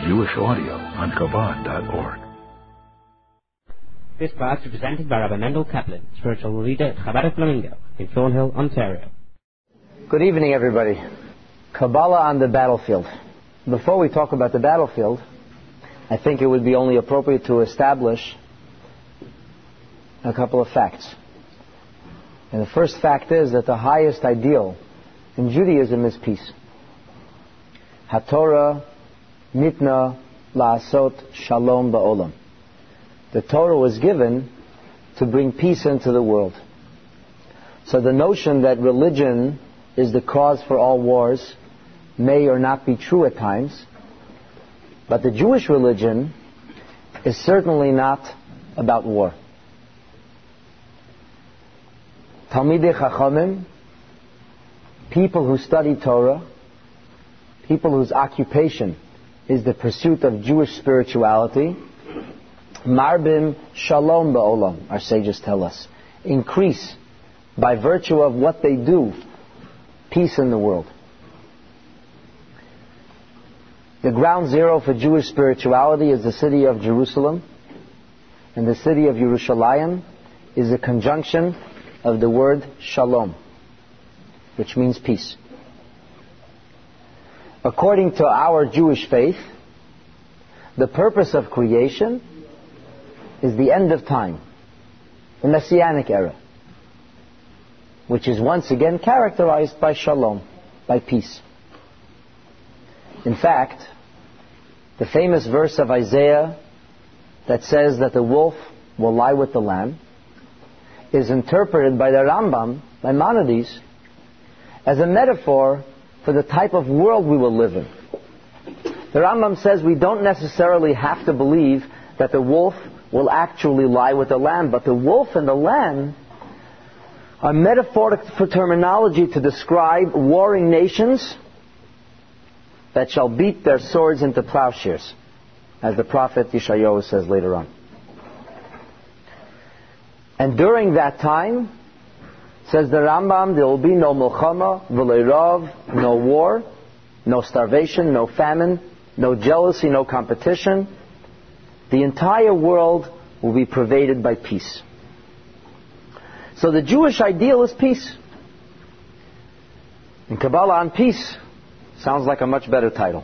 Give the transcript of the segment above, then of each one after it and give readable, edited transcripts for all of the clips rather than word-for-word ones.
Jewish audio on Chabad.org. This class is presented by Rabbi Mendel Kaplan, spiritual leader at Chabad Flamingo in Thornhill, Ontario. Good evening, everybody. Kabbalah on the battlefield. Before we talk about the battlefield, I think it would be only appropriate to establish a couple of facts. And the first fact is that the highest ideal in Judaism is peace. HaTorah nitna la'asot shalom ba'olam. The Torah was given to bring peace into the world. So the notion that religion is the cause for all wars may or not be true at times, but the Jewish religion is certainly not about war. Talmidei Chachamim, people who study Torah, people whose occupation is the pursuit of Jewish spirituality, Marbim Shalom Ba'olam, our sages tell us, increase by virtue of what they do, peace in the world. The ground zero for Jewish spirituality is the city of Jerusalem, and the city of Yerushalayim is a conjunction of the word Shalom, which means peace. According to our Jewish faith, the purpose of creation is the end of time, the Messianic era, which is once again characterized by shalom, by peace. In fact, the famous verse of Isaiah that says that the wolf will lie with the lamb is interpreted by the Rambam, Maimonides, as a metaphor for the type of world we will live in. The Rambam says we don't necessarily have to believe that the wolf will actually lie with the lamb, but the wolf and the lamb are metaphoric for terminology to describe warring nations that shall beat their swords into plowshares, as the prophet Yeshayahu says later on. And during that time, says the Rambam, there will be no milchama, v'leirav, no war, no starvation, no famine, no jealousy, no competition. The entire world will be pervaded by peace. So the Jewish ideal is peace. And Kabbalah on peace sounds like a much better title.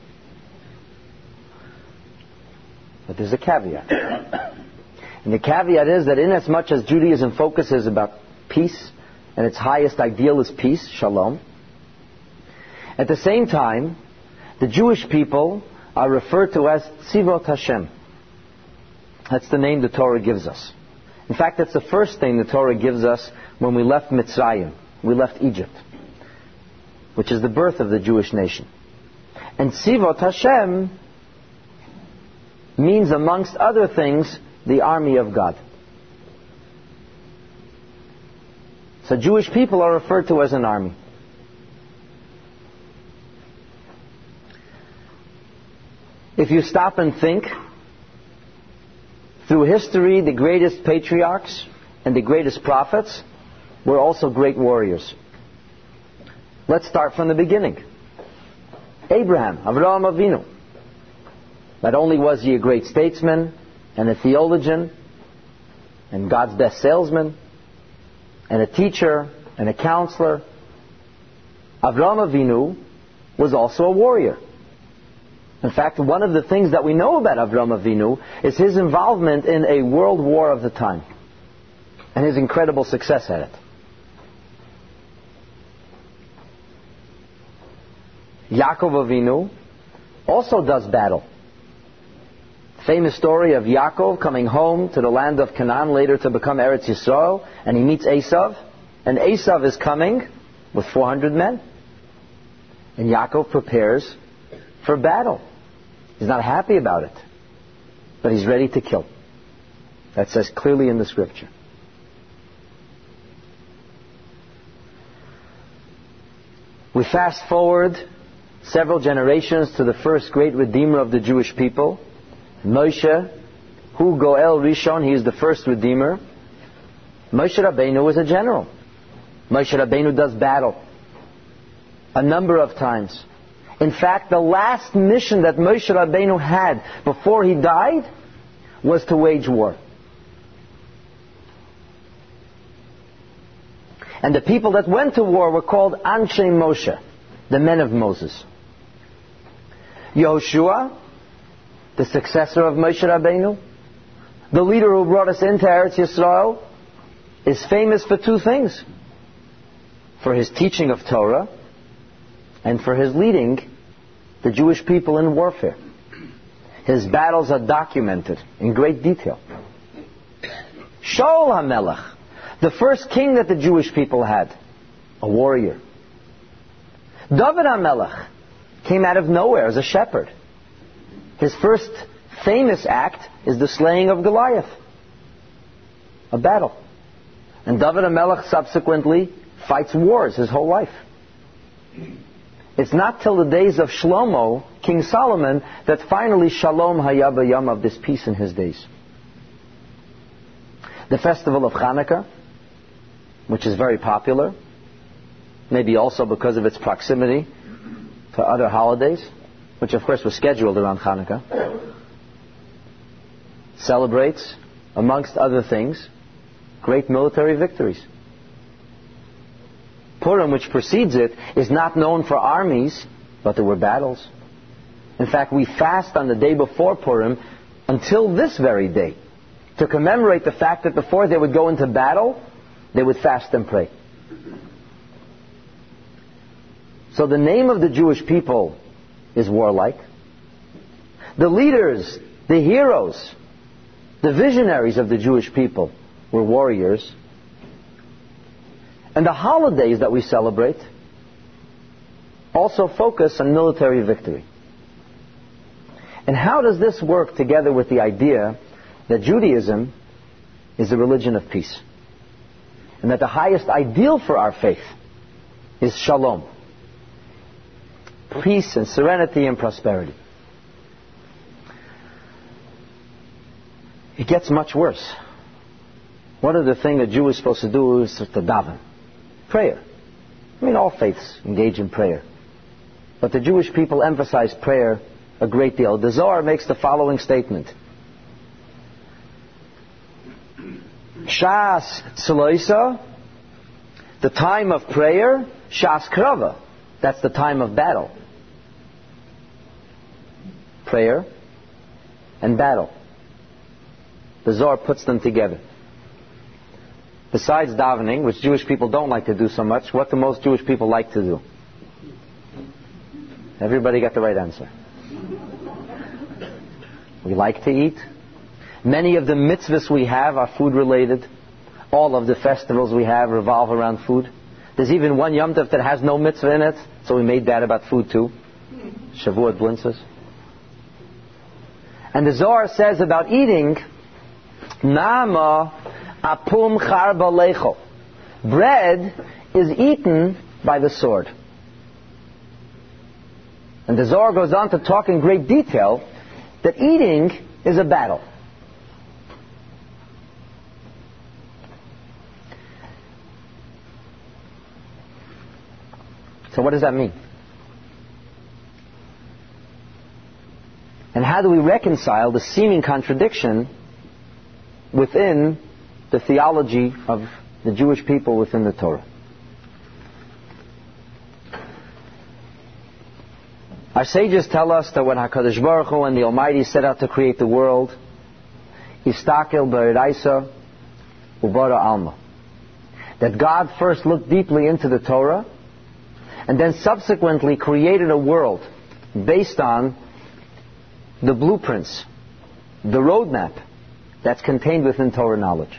But there's a caveat. And the caveat is that inasmuch as Judaism focuses about peace, and its highest ideal is peace, shalom, at the same time, the Jewish people are referred to as Tzivot Hashem. That's the name the Torah gives us. In fact, that's the first thing the Torah gives us when we left Mitzrayim. We left Egypt, which is the birth of the Jewish nation. And Tzivot Hashem means, amongst other things, the army of God. So Jewish people are referred to as an army. If you stop and think, through history, the greatest patriarchs and the greatest prophets were also great warriors. Let's start from the beginning. Abraham, Avraham Avinu. Not only was he a great statesman and a theologian and God's best salesman and a teacher and a counselor, Avraham Avinu was also a warrior. In fact, one of the things that we know about Avraham Avinu is his involvement in a world war of the time and his incredible success at it. Yaakov Avinu also does battle. Famous story of Yaakov coming home to the land of Canaan, later to become Eretz Yisrael, and he meets Esav, and Esav is coming with 400 men. And Yaakov prepares for battle. He's not happy about it, but he's ready to kill. That says clearly in the scripture. We fast forward several generations to the first great redeemer of the Jewish people, Moshe, Hu Goel Rishon. He is the first redeemer. Moshe Rabbeinu was a general. Moshe Rabbeinu does battle a number of times. In fact, the last mission that Moshe Rabbeinu had before he died was to wage war. And the people that went to war were called Anshe Moshe, the men of Moses. Yehoshua, the successor of Moshe Rabbeinu, the leader who brought us into Eretz Yisrael, is famous for two things: for his teaching of Torah and for his leading the Jewish people in warfare. His battles are documented in great detail. Shaul HaMelech, the first king that the Jewish people had, a warrior. David HaMelech came out of nowhere as a shepherd. His first famous act is the slaying of Goliath, a battle. And David HaMelech subsequently fights wars his whole life. It's not till the days of Shlomo, King Solomon, that finally Shalom Haya B'Yamav, this peace in his days. The festival of Hanukkah, which is very popular, maybe also because of its proximity to other holidays, which of course was scheduled around Hanukkah, celebrates, amongst other things, great military victories. Purim, which precedes it, is not known for armies, but there were battles. In fact, we fast on the day before Purim until this very day to commemorate the fact that before they would go into battle, they would fast and pray. So the name of the Jewish people is warlike. The leaders, the heroes, the visionaries of the Jewish people were warriors. And the holidays that we celebrate also focus on military victory. And how does this work together with the idea that Judaism is a religion of peace? And that the highest ideal for our faith is shalom, peace and serenity and prosperity. It gets much worse. One of the things a Jew is supposed to do is to daven. Prayer. I mean, all faiths engage in prayer. But the Jewish people emphasize prayer a great deal. The Zohar makes the following statement. Shas Tzeloisa, the time of prayer. Shas Krava, that's the time of battle. Prayer and battle. The Zohar puts them together. Besides davening, which Jewish people don't like to do so much, what do most Jewish people like to do? Everybody got the right answer. We like to eat. Many of the mitzvahs we have are food related. All of the festivals we have revolve around food. There's even one Yom Tov that has no mitzvah in it, so we made that about food too. Shavuot Blintzes. And the Zohar says about eating, Nama apum charba lecho. Bread is eaten by the sword. And the Zohar goes on to talk in great detail that eating is a battle. So what does that mean? And how do we reconcile the seeming contradiction within the theology of the Jewish people within the Torah? Our sages tell us that when HaKadosh Baruch Hu and the Almighty set out to create the world, Istakel B'Eraisa Ubara Alma, that God first looked deeply into the Torah and then subsequently created a world based on the blueprints, the roadmap that's contained within Torah knowledge.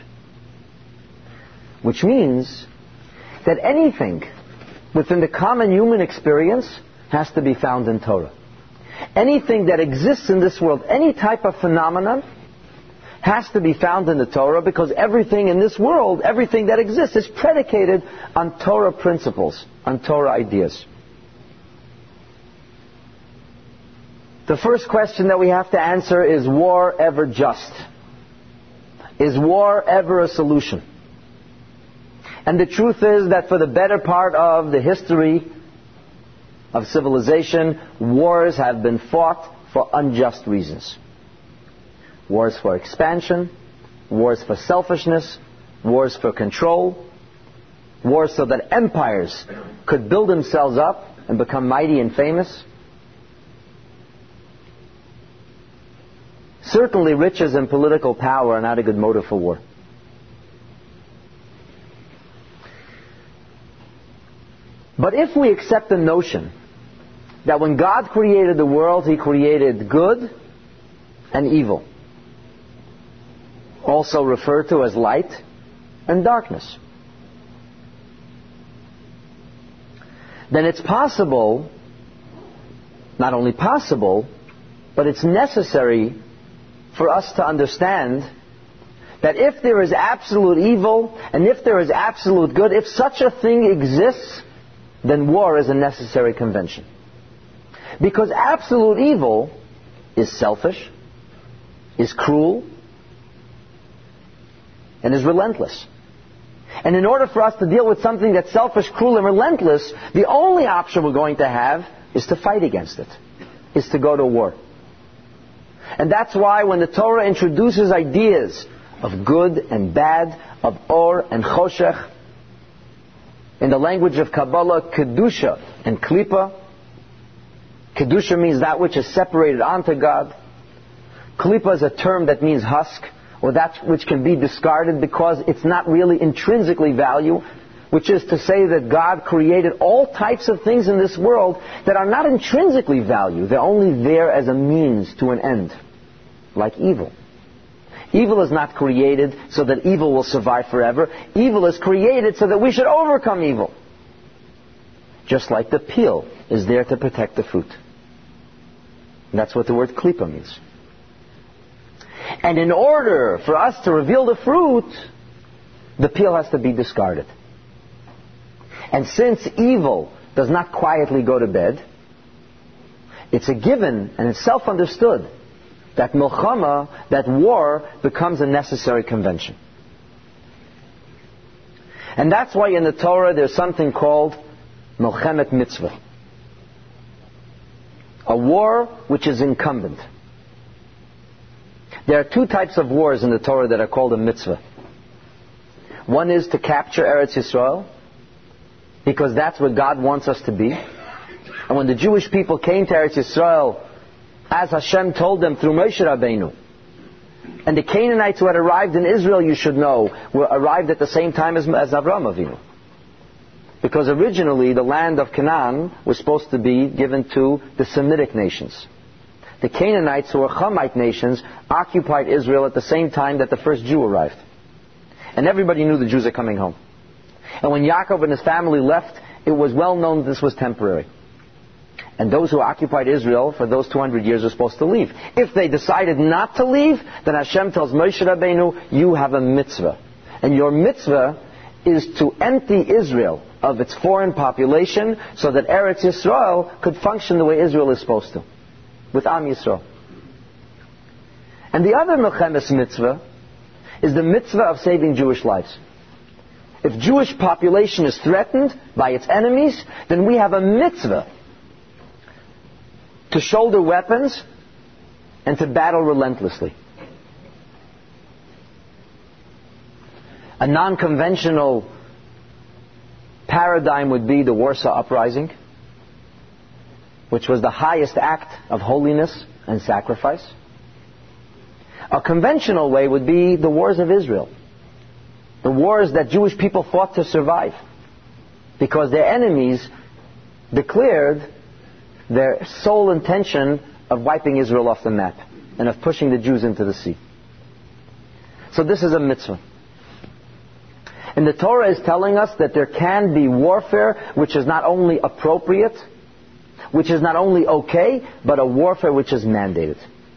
Which means that anything within the common human experience has to be found in Torah. Anything that exists in this world, any type of phenomenon, has to be found in the Torah, because everything in this world, everything that exists, is predicated on Torah principles, on Torah ideas. The first question that we have to answer is war ever just? Is war ever a solution? And the truth is that for the better part of the history of civilization, wars have been fought for unjust reasons. Wars for expansion, wars for selfishness, wars for control, wars so that empires could build themselves up and become mighty and famous. Certainly riches and political power are not a good motive for war. But if we accept the notion that when God created the world, He created good and evil, also referred to as light and darkness, then it's possible, not only possible, but it's necessary for us to understand that if there is absolute evil and if there is absolute good, if such a thing exists, then war is a necessary convention. Because absolute evil is selfish, is cruel, and is relentless. And in order for us to deal with something that's selfish, cruel, and relentless, the only option we're going to have is to fight against it, is to go to war. And that's why when the Torah introduces ideas of good and bad, of or and choshech, in the language of Kabbalah, kedusha and klipa. Kedusha means that which is separated onto God. Klipa is a term that means husk, or that which can be discarded because it's not really intrinsically value, which is to say that God created all types of things in this world that are not intrinsically value. They're only there as a means to an end, like evil. Evil is not created so that evil will survive forever. Evil is created so that we should overcome evil. Just like the peel is there to protect the fruit. And that's what the word klipa means. And in order for us to reveal the fruit, the peel has to be discarded. And since evil does not quietly go to bed, it's a given and it's self-understood that milchama, that war, becomes a necessary convention. And that's why in the Torah there's something called Milchemet Mitzvah. A war which is incumbent. There are two types of wars in the Torah that are called a mitzvah. One is to capture Eretz Yisrael, because that's where God wants us to be. And when the Jewish people came to Eretz Yisrael, as Hashem told them through Moshe Rabbeinu, and the Canaanites who had arrived in Israel, you should know, were arrived at the same time as Avraham Avinu. Because originally the land of Canaan was supposed to be given to the Semitic nations. The Canaanites, who were Hamite nations, occupied Israel at the same time that the first Jew arrived. And everybody knew the Jews are coming home. And when Yaakov and his family left, it was well known that this was temporary. And those who occupied Israel for those 200 years were supposed to leave. If they decided not to leave, then Hashem tells Moshe Rabbeinu, you have a mitzvah. And your mitzvah is to empty Israel of its foreign population so that Eretz Yisrael could function the way Israel is supposed to, with Am Yisrael. And the other Milchemes mitzvah is the mitzvah of saving Jewish lives. If Jewish population is threatened by its enemies, then we have a mitzvah to shoulder weapons and to battle relentlessly. A non-conventional paradigm would be the Warsaw Uprising, which was the highest act of holiness and sacrifice. A conventional way would be the wars of Israel, the wars that Jewish people fought to survive, because their enemies declared their sole intention of wiping Israel off the map and of pushing the Jews into the sea. So this is a mitzvah. And the Torah is telling us that there can be warfare which is not only appropriate, which is not only okay, but a warfare which is mandated.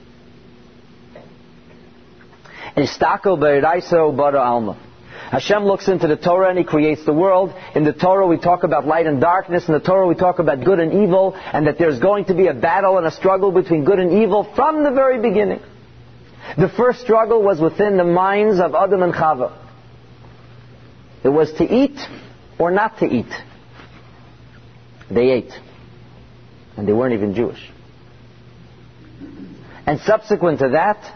Istakel be'iraiso bara alma. Hashem looks into the Torah and He creates the world. In the Torah we talk about light and darkness. In the Torah we talk about good and evil, and that there's going to be a battle and a struggle between good and evil from the very beginning. The first struggle was within the minds of Adam and Chava. It was to eat or not to eat. They ate. And they weren't even Jewish. And subsequent to that,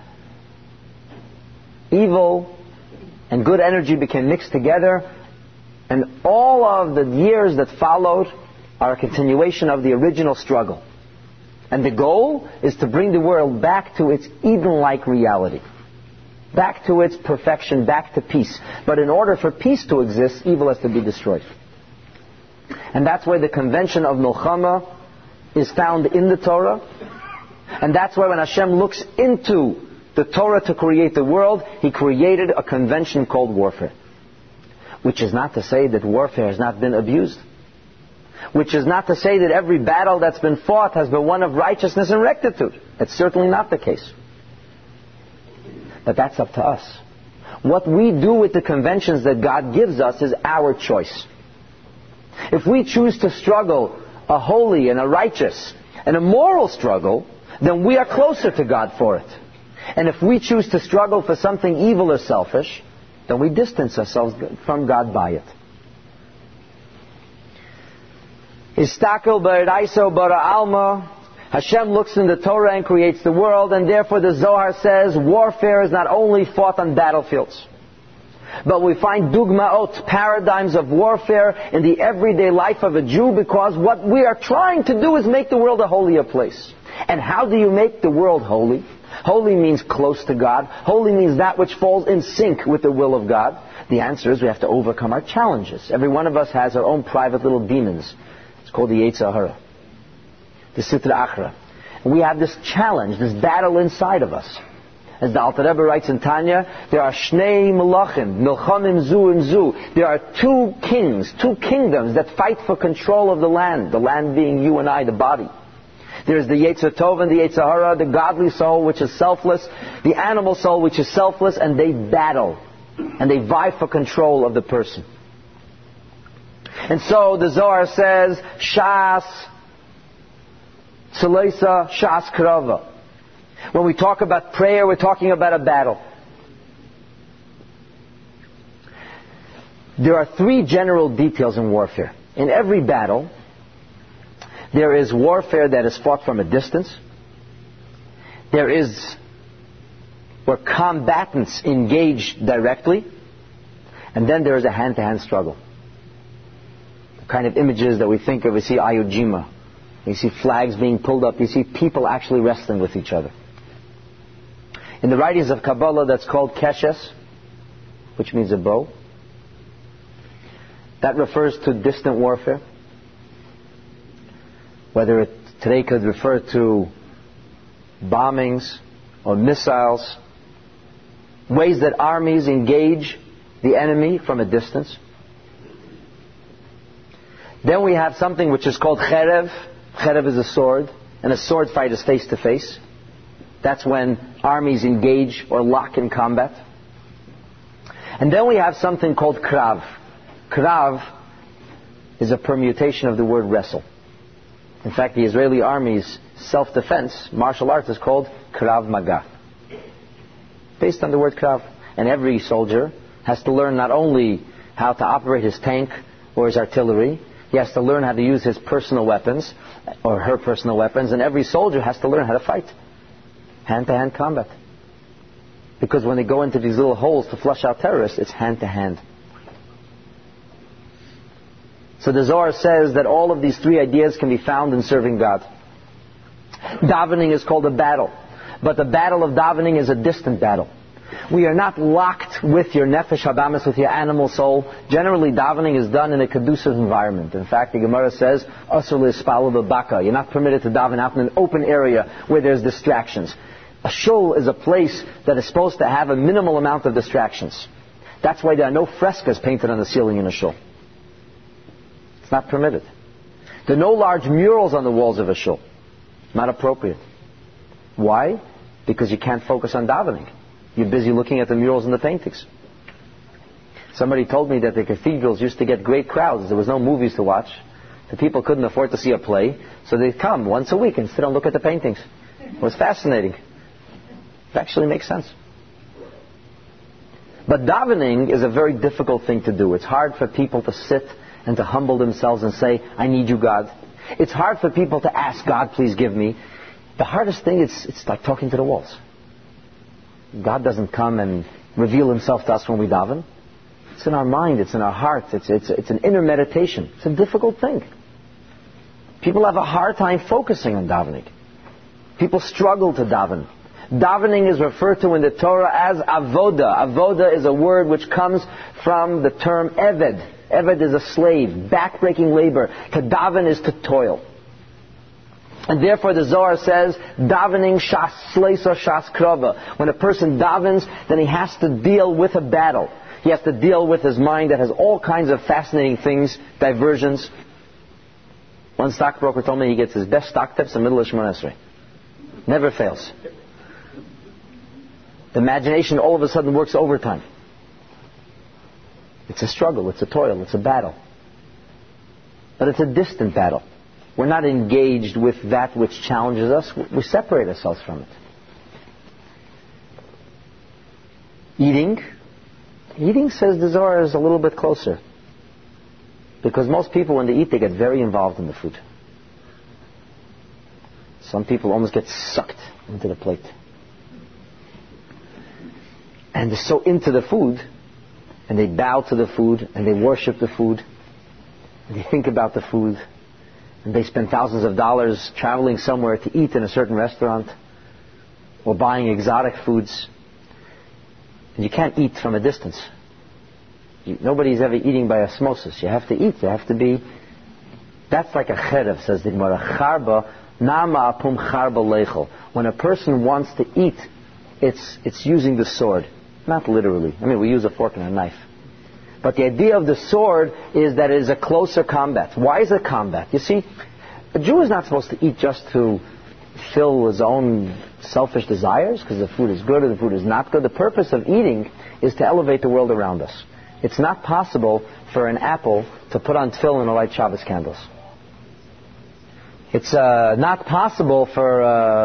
evil and good energy became mixed together, and all of the years that followed are a continuation of the original struggle. And the goal is to bring the world back to its Eden-like reality, back to its perfection, back to peace. But in order for peace to exist, evil has to be destroyed. And that's why the convention of Milchama is found in the Torah. And that's why when Hashem looks into the Torah to create the world, He created a convention called warfare. Which is not to say that warfare has not been abused. Which is not to say that every battle that's been fought has been one of righteousness and rectitude. That's certainly not the case. But that's up to us. What we do with the conventions that God gives us is our choice. If we choose to struggle a holy and a righteous and a moral struggle, then we are closer to God for it. And if we choose to struggle for something evil or selfish, then we distance ourselves from God by it. Istakel b'eraiso bara alma. Hashem looks in the Torah and creates the world, and therefore the Zohar says warfare is not only fought on battlefields, but we find dugmaot, paradigms of warfare in the everyday life of a Jew, because what we are trying to do is make the world a holier place. And how do you make the world holy? Holy means close to God. Holy means that which falls in sync with the will of God. The answer is we have to overcome our challenges. Every one of us has our own private little demons. It's called the Yetzer Hara, the Sitra Achra. And we have this challenge, this battle inside of us. As the Alter Rebbe writes in Tanya, there are Shnei Melachim, Milchamim Zu and Zu. There are two kings, two kingdoms that fight for control of the land being you and I, the body. There's the Yetzer Tov and the Yetzer Hara, the godly soul which is selfless, the animal soul which is selfless, and they battle. And they vie for control of the person. And so the Zohar says, Shas Tzelesa, Shas Krava. When we talk about prayer, we're talking about a battle. There are three general details in warfare. In every battle, there is warfare that is fought from a distance. There is where combatants engage directly. And then there is a hand-to-hand struggle. The kind of images that we think of, we see Iwo Jima. You see flags being pulled up. You see people actually wrestling with each other. In the writings of Kabbalah, that's called Keshes, which means a bow. That refers to distant warfare. Whether it today could refer to bombings or missiles, ways that armies engage the enemy from a distance. Then we have something which is called Cherev. Cherev is a sword, and a sword fight is face to face. That's when armies engage or lock in combat. And then we have something called Krav. Krav is a permutation of the word wrestle. In fact, the Israeli army's self-defense, martial arts, is called Krav Maga, based on the word Krav. And every soldier has to learn not only how to operate his tank or his artillery, he has to learn how to use his personal weapons or her personal weapons, and every soldier has to learn how to fight. Hand-to-hand combat. Because when they go into these little holes to flush out terrorists, it's hand-to-hand. So the Zohar says that all of these three ideas can be found in serving God. Davening is called a battle. But the battle of davening is a distant battle. We are not locked with your nefesh habamis, with your animal soul. Generally, davening is done in a conducive environment. In fact, the Gemara says, Asur l'yispalel b'baka. You're not permitted to daven out in an open area where there's distractions. A shul is a place that is supposed to have a minimal amount of distractions. That's why there are no frescoes painted on the ceiling in a shul. It's not permitted. There are no large murals on the walls of a shul. Not appropriate. Why? Because you can't focus on davening. You're busy looking at the murals and the paintings. Somebody told me that the cathedrals used to get great crowds. There was no movies to watch. The people couldn't afford to see a play, so they'd come once a week and sit and look at the paintings. It was fascinating. It actually makes sense. But davening is a very difficult thing to do. It's hard for people to sit and to humble themselves and say, I need you, God. It's hard for people to ask God, please give me. The hardest thing, it's like talking to the walls. God doesn't come and reveal himself to us when we daven. It's in our mind, it's in our heart, it's an inner meditation. It's a difficult thing. People have a hard time focusing on davening. People struggle to daven. Davening is referred to in the Torah as avoda. Avoda is a word which comes from the term eved. Eved is a slave, back-breaking labor. To daven is to toil. And therefore the Zohar says, davening shas sleisa shas krava. When a person davens, then he has to deal with a battle. He has to deal with his mind that has all kinds of fascinating things, diversions. One stockbroker told me he gets his best stock tips in the middle of Shemona Esrei. Never fails. The imagination all of a sudden works overtime. It's a struggle, it's a toil, it's a battle. But it's a distant battle. We're not engaged with that which challenges us. We separate ourselves from it. Eating, says the Zohar, is a little bit closer. Because most people, when they eat, they get very involved in the food. Some people almost get sucked into the plate. And they're so into the food, and they bow to the food, and they worship the food, and they think about the food, and they spend thousands of dollars traveling somewhere to eat in a certain restaurant, or buying exotic foods. And you can't eat from a distance. Nobody's ever eating by osmosis. You have to eat. You have to be... That's like a cherev, says the Gemara. Charba, nama apum charba leichel. When a person wants to eat, it's using the sword. Not literally. I mean, we use a fork and a knife. But the idea of the sword is that it is a closer combat. Why is it combat? You see, a Jew is not supposed to eat just to fill his own selfish desires, because the food is good or the food is not good. The purpose of eating is to elevate the world around us. It's not possible for an apple to put on tefillin and light Shabbos candles. It's not possible for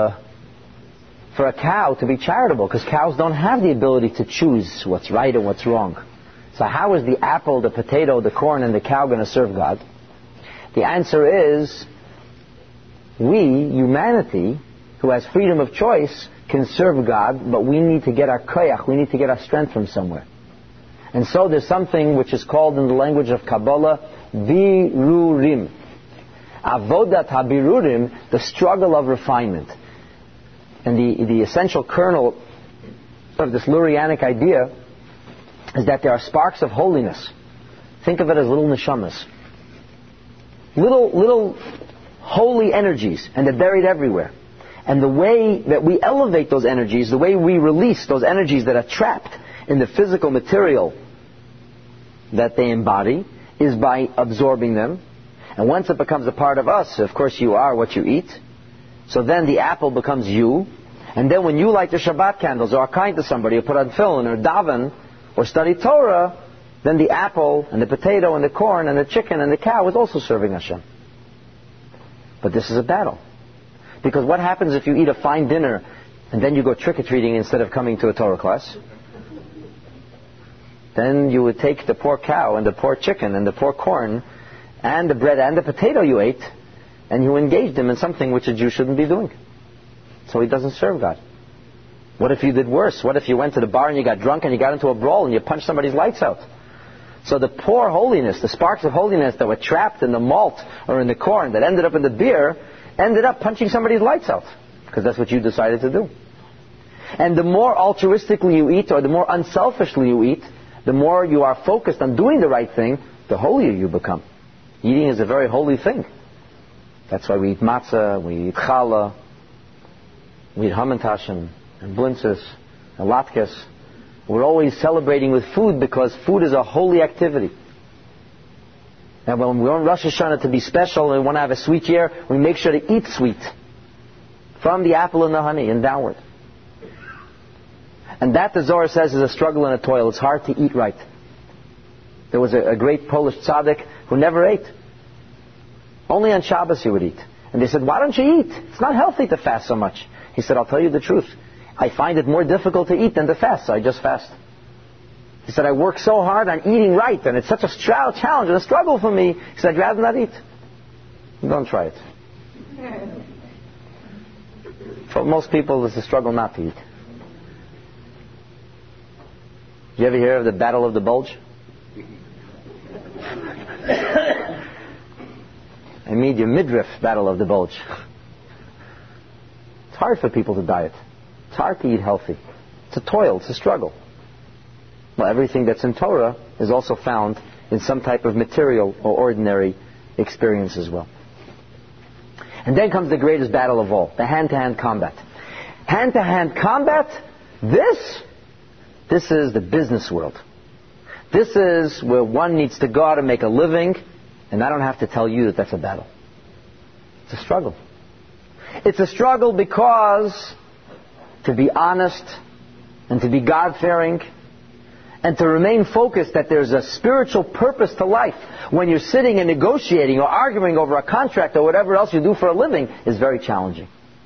a cow to be charitable, because cows don't have the ability to choose what's right and what's wrong. So how is the apple, the potato, the corn, and the cow going to serve God? The answer is, we, humanity, who has freedom of choice, can serve God, but we need to get our koyach, we need to get our strength from somewhere. And so there's something which is called in the language of Kabbalah, birurim. Avodat habirurim, the struggle of refinement. And the essential kernel of this Lurianic idea is that there are sparks of holiness. Think of it as little neshamas. Little holy energies, and they're buried everywhere. And the way that we elevate those energies, the way we release those energies that are trapped in the physical material that they embody, is by absorbing them. And once it becomes a part of us, of course you are what you eat. So then the apple becomes you. And then when you light the Shabbat candles, or are kind to somebody, or put on tefillin, or daven, or study Torah, then the apple, and the potato, and the corn, and the chicken, and the cow is also serving Hashem. But this is a battle. Because what happens if you eat a fine dinner, and then you go trick-or-treating instead of coming to a Torah class? Then you would take the poor cow, and the poor chicken, and the poor corn, and the bread and the potato you ate, and you engage them in something which a Jew shouldn't be doing. So he doesn't serve God. What if you did worse? What if you went to the bar and you got drunk and you got into a brawl and you punched somebody's lights out? So the poor holiness, the sparks of holiness that were trapped in the malt or in the corn that ended up in the beer, ended up punching somebody's lights out. Because that's what you decided to do. And the more altruistically you eat, or the more unselfishly you eat, the more you are focused on doing the right thing, the holier you become. Eating is a very holy thing. That's why we eat matzah, we eat challah, we eat hamantash and blintzes and latkes. We're always celebrating with food because food is a holy activity. And when we want Rosh Hashanah to be special and we want to have a sweet year, we make sure to eat sweet. From the apple and the honey and downward. And that, the Zohar says, is a struggle and a toil. It's hard to eat right. There was a great Polish tzaddik who never ate. Only on Shabbos he would eat. And they said, why don't you eat? It's not healthy to fast so much. He said, I'll tell you the truth. I find it more difficult to eat than to fast, so I just fast. He said, I work so hard on eating right, and it's such a challenge and a struggle for me. He said, I'd rather not eat. Don't try it. For most people, it's a struggle not to eat. Did you ever hear of the Battle of the Bulge? I mean, your midriff Battle of the Bulge. It's hard for people to diet. It's hard to eat healthy. It's a toil. It's a struggle. Well, everything that's in Torah is also found in some type of material or ordinary experience as well. And then comes the greatest battle of all, the hand-to-hand combat. Hand-to-hand combat, this is the business world. This is where one needs to go out and make a living, and I don't have to tell you that that's a battle. It's a struggle. It's a struggle because to be honest and to be God-fearing and to remain focused that there's a spiritual purpose to life when you're sitting and negotiating or arguing over a contract or whatever else you do for a living is very challenging.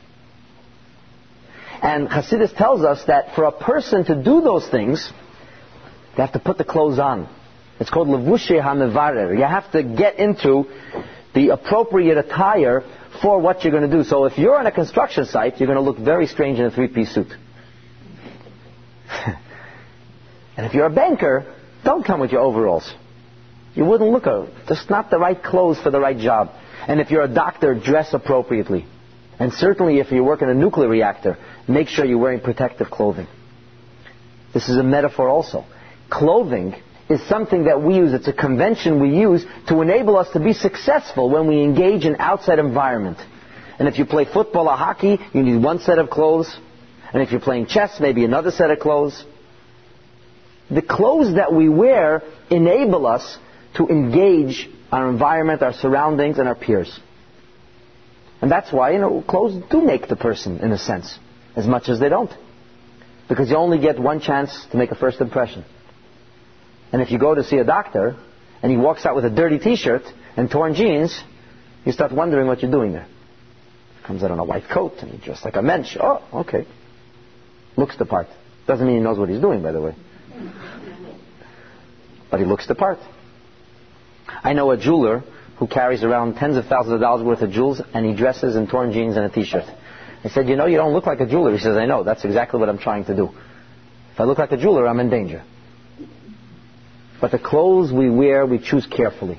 And Hasidus tells us that for a person to do those things, they have to put the clothes on. It's called levushe hamevarer. You have to get into the appropriate attire for what you're going to do. So if you're on a construction site, you're going to look very strange in a three-piece suit. And if you're a banker, don't come with your overalls. You wouldn't look just not the right clothes for the right job. And if you're a doctor, dress appropriately. And certainly if you work in a nuclear reactor, make sure you're wearing protective clothing. This is a metaphor also. Clothing is something that we use. It's a convention we use to enable us to be successful when we engage in outside environment. And if you play football or hockey, you need one set of clothes. And if you're playing chess, maybe another set of clothes. The clothes that we wear enable us to engage our environment, our surroundings, and our peers. And that's why, clothes do make the person, in a sense, as much as they don't. Because you only get one chance to make a first impression. And if you go to see a doctor, and he walks out with a dirty t-shirt and torn jeans, you start wondering what you're doing there. Comes out in a white coat, and he's dressed like a mensch. Oh, okay. Looks the part. Doesn't mean he knows what he's doing, by the way. But he looks the part. I know a jeweler who carries around tens of thousands of dollars worth of jewels, and he dresses in torn jeans and a t-shirt. I said, you don't look like a jeweler. He says, I know. That's exactly what I'm trying to do. If I look like a jeweler, I'm in danger. But the clothes we wear, we choose carefully.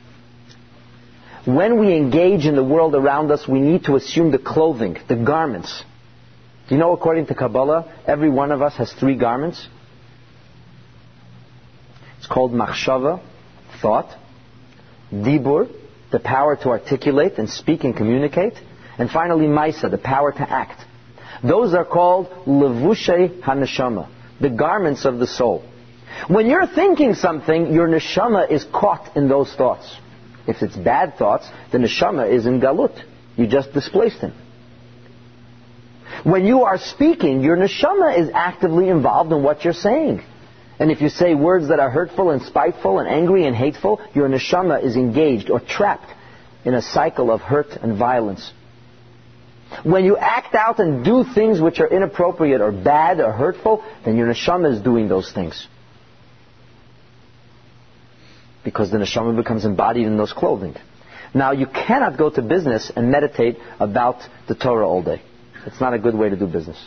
When we engage in the world around us, we need to assume the clothing, the garments. Do you know, according to Kabbalah, every one of us has 3 garments? It's called machshava, thought, dibur, the power to articulate and speak and communicate, and finally maisa, the power to act. Those are called levushe haneshama, the garments of the soul. When you're thinking something, your neshama is caught in those thoughts. If it's bad thoughts, the neshama is in galut. You just displaced him. When you are speaking, your neshama is actively involved in what you're saying. And if you say words that are hurtful and spiteful and angry and hateful, your neshama is engaged or trapped in a cycle of hurt and violence. When you act out and do things which are inappropriate or bad or hurtful, then your neshama is doing those things. Because the neshama becomes embodied in those clothing. Now, you cannot go to business and meditate about the Torah all day. It's not a good way to do business.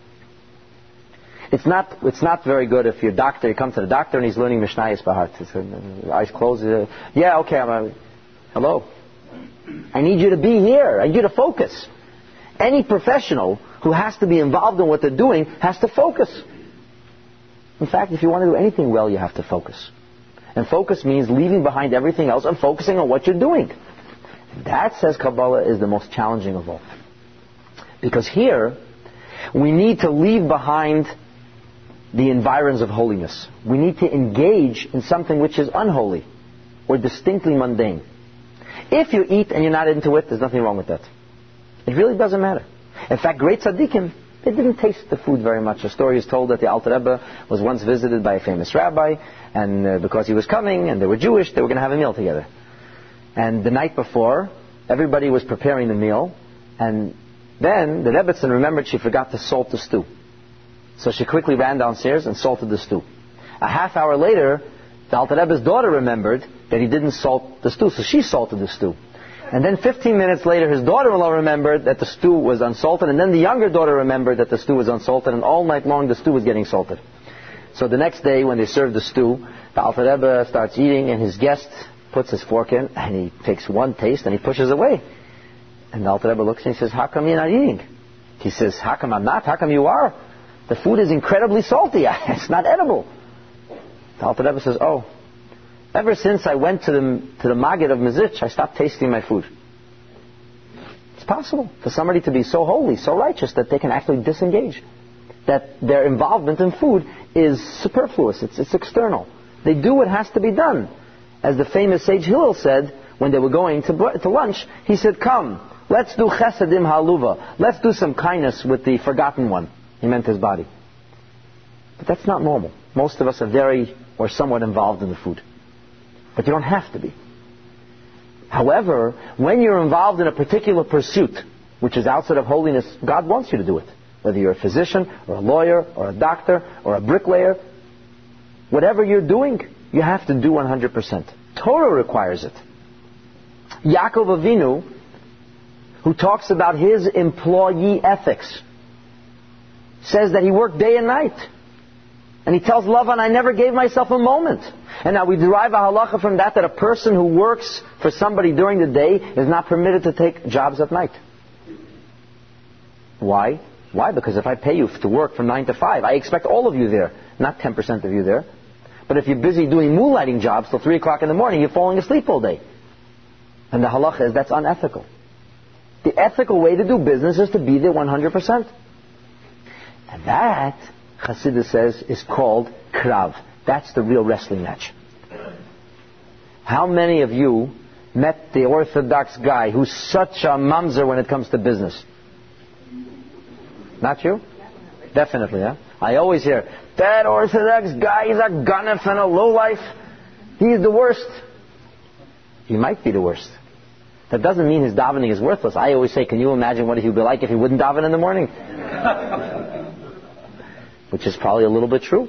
It's not very good if you're a doctor, you come to the doctor and he's learning Mishnayos by heart. Eyes closed. Yeah, okay, hello. I need you to be here. I need you to focus. Any professional who has to be involved in what they're doing has to focus. In fact, if you want to do anything well, you have to focus. And focus means leaving behind everything else and focusing on what you're doing. That, says Kabbalah, is the most challenging of all. Because here, we need to leave behind the environs of holiness. We need to engage in something which is unholy or distinctly mundane. If you eat and you're not into it, there's nothing wrong with that. It really doesn't matter. In fact, great tzaddikim, they didn't taste the food very much. A story is told that the Alter Rebbe was once visited by a famous rabbi, and because he was coming and they were Jewish, they were going to have a meal together. And the night before, everybody was preparing the meal, and then the Rebbetzin remembered she forgot to salt the stew. So she quickly ran downstairs and salted the stew. A half hour later, the Alter Rebbe's daughter remembered that he didn't salt the stew, so she salted the stew. And then 15 minutes later, his daughter-in-law remembered that the stew was unsalted, and then the younger daughter remembered that the stew was unsalted, and all night long the stew was getting salted. So the next day, when they served the stew, the Alter Rebbe starts eating, and his guest puts his fork in, and he takes one taste, and he pushes away. And the Alter Rebbe looks and he says, how come you're not eating? He says, how come I'm not? How come you are? The food is incredibly salty. It's not edible. The Alter Rebbe says, oh, ever since I went to the Maggid of Mezritch, I stopped tasting my food. It's possible for somebody to be so holy, so righteous, that they can actually disengage. That their involvement in food is superfluous. It's external. They do what has to be done. As the famous sage Hillel said, when they were going to lunch, he said, come, let's do chesedim haluva. Let's do some kindness with the forgotten one. He meant his body. But that's not normal. Most of us are very or somewhat involved in the food. But you don't have to be. However, when you're involved in a particular pursuit, which is outside of holiness, God wants you to do it. Whether you're a physician, or a lawyer, or a doctor, or a bricklayer, whatever you're doing, you have to do 100%. Torah requires it. Yaakov Avinu, who talks about his employee ethics, says that he worked day and night. And he tells Lavan, I never gave myself a moment. And now we derive a halacha from that a person who works for somebody during the day is not permitted to take jobs at night. Why? Why? Because if I pay you to work from 9 to 5, I expect all of you there, not 10% of you there. But if you're busy doing moonlighting jobs till 3 o'clock in the morning, you're falling asleep all day. And the halacha is that's unethical. The ethical way to do business is to be there 100%. And that, Chassidus says, is called krav. That's the real wrestling match. How many of you met the Orthodox guy who's such a mamzer when it comes to business? Not you? Definitely, yeah? I always hear, that Orthodox guy is a ganef and a lowlife. He's the worst. He might be the worst. That doesn't mean his davening is worthless. I always say, can you imagine what he would be like if he wouldn't daven in the morning? Which is probably a little bit true.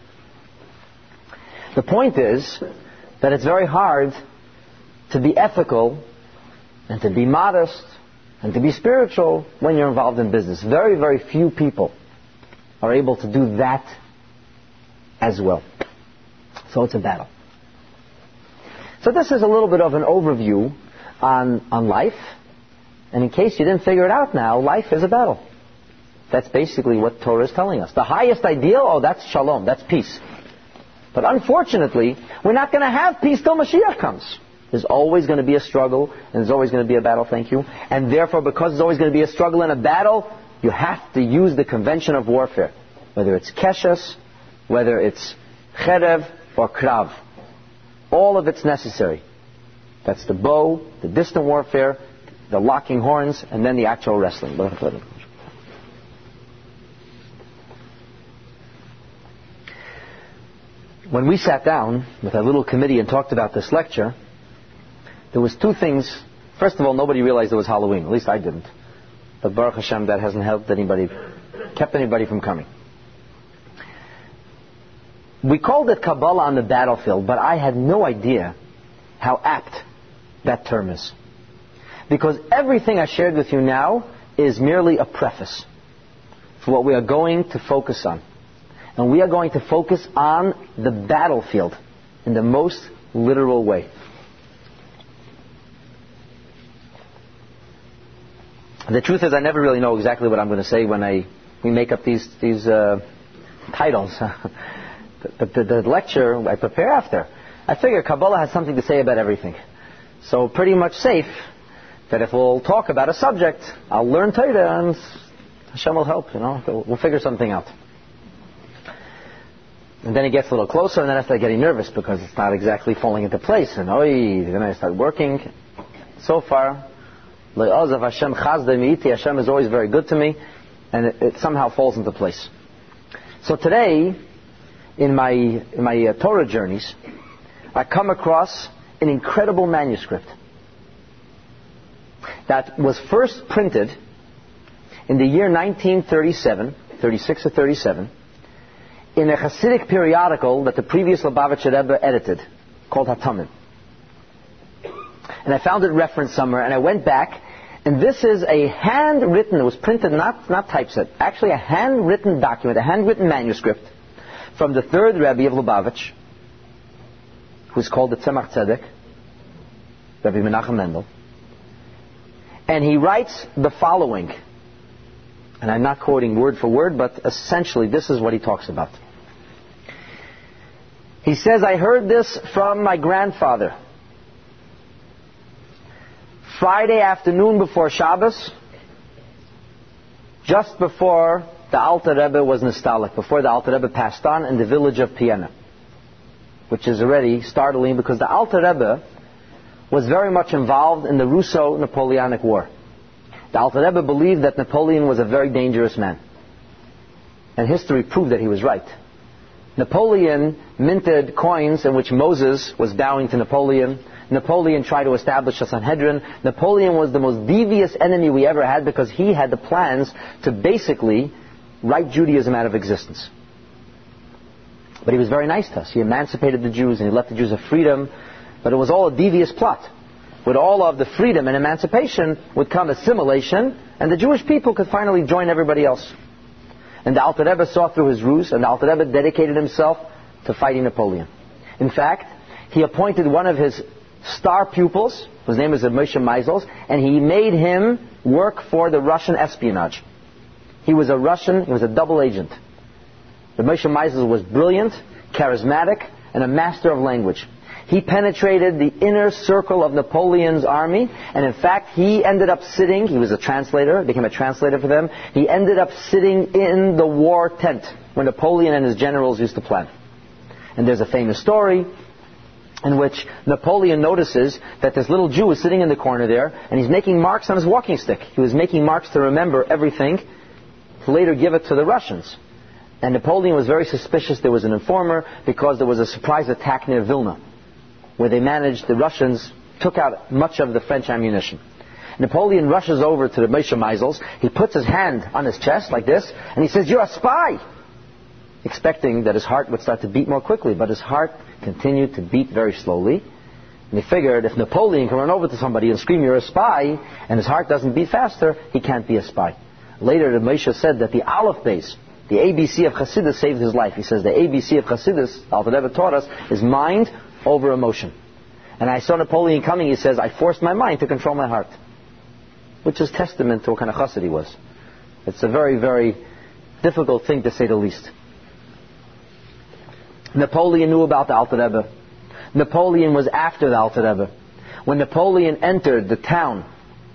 The point is that it's very hard to be ethical and to be modest and to be spiritual when you're involved in business. Very, very few people are able to do that as well. So it's a battle. So this is a little bit of an overview on life. And in case you didn't figure it out now, life is a battle. That's basically what Torah is telling us. The highest ideal, that's shalom, that's peace. But unfortunately, we're not going to have peace till Mashiach comes. There's always going to be a struggle, and there's always going to be a battle, thank you. And therefore, because there's always going to be a struggle and a battle, you have to use the convention of warfare. Whether it's keshes, whether it's cherev, or krav. All of it's necessary. That's the bow, the distant warfare, the locking horns, and then the actual wrestling. When we sat down with our little committee and talked about this lecture, there was two things. First of all, nobody realized it was Halloween. At least I didn't. But Baruch Hashem, that hasn't helped anybody, kept anybody from coming. We called it Kabbalah on the battlefield, but I had no idea how apt that term is. Because everything I shared with you now is merely a preface for what we are going to focus on. And we are going to focus on the battlefield in the most literal way. The truth is, I never really know exactly what I'm going to say when we make up these titles. But the lecture I prepare after. I figure Kabbalah has something to say about everything. So pretty much safe that if we'll talk about a subject, I'll learn Torah and Hashem will help. We'll figure something out. And then it gets a little closer, and then I start getting nervous because it's not exactly falling into place. And then I start working. So far, Hashem is always very good to me, and it somehow falls into place. So today, in my Torah journeys, I come across an incredible manuscript that was first printed in the year 1937, 36 or 37, in a Hasidic periodical that the previous Lubavitcher Rebbe edited, called Hatamim. and I found it referenced somewhere, and I went back, and this is a handwritten, it was printed, not typeset, actually a handwritten document, a handwritten manuscript from the third Rebbe of Lubavitch, who's called the Tzemach Tzedek, Rebbe Menachem Mendel. And he writes the following, and I'm not quoting word for word, but essentially this is what he talks about. He says, I heard this from my grandfather. Friday afternoon before Shabbos, just before the Alter Rebbe was nostalgic, before the Alter Rebbe passed on in the village of Piena, which is already startling because the Alter Rebbe was very much involved in the Russo-Napoleonic War. The Alter Rebbe believed that Napoleon was a very dangerous man. And history proved that he was right. Napoleon minted coins in which Moses was bowing to Napoleon. Napoleon tried to establish a Sanhedrin. Napoleon was the most devious enemy we ever had because he had the plans to basically write Judaism out of existence. But he was very nice to us. He emancipated the Jews and he left the Jews a freedom. But it was all a devious plot. With all of the freedom and emancipation would come assimilation, and the Jewish people could finally join everybody else. And the Alter Rebbe saw through his ruse, and the Alter Rebbe dedicated himself to fighting Napoleon. In fact, he appointed one of his star pupils, whose name is Moshe Meisels, and he made him work for the Russian espionage. He was a double agent. The Moshe Meisels was brilliant, charismatic, and a master of language. He penetrated the inner circle of Napoleon's army, and in fact, he ended up sitting, he was a translator, became a translator for them, he ended up sitting in the war tent where Napoleon and his generals used to plan. And there's a famous story in which Napoleon notices that this little Jew is sitting in the corner there, and he's making marks on his walking stick. He was making marks to remember everything, to later give it to the Russians. And Napoleon was very suspicious there was an informer because there was a surprise attack near Vilna, where the Russians took out much of the French ammunition. Napoleon rushes over to the Moshe Meisels. He puts his hand on his chest like this, and he says, "You're a spy!" Expecting that his heart would start to beat more quickly, but his heart continued to beat very slowly. And he figured if Napoleon can run over to somebody and scream, "You're a spy," and his heart doesn't beat faster, he can't be a spy. Later, the Moshe said that the Aleph Beis, the ABC of Chassidus, saved his life. He says the ABC of Chassidus, Alter Rebbe taught us, is mind over emotion. And I saw Napoleon coming, he says, I forced my mind to control my heart. Which is testament to what kind of chassid he was. It's a very, very difficult thing to say the least. Napoleon knew about the Alter Rebbe. Napoleon was after the Alter Rebbe. When Napoleon entered the town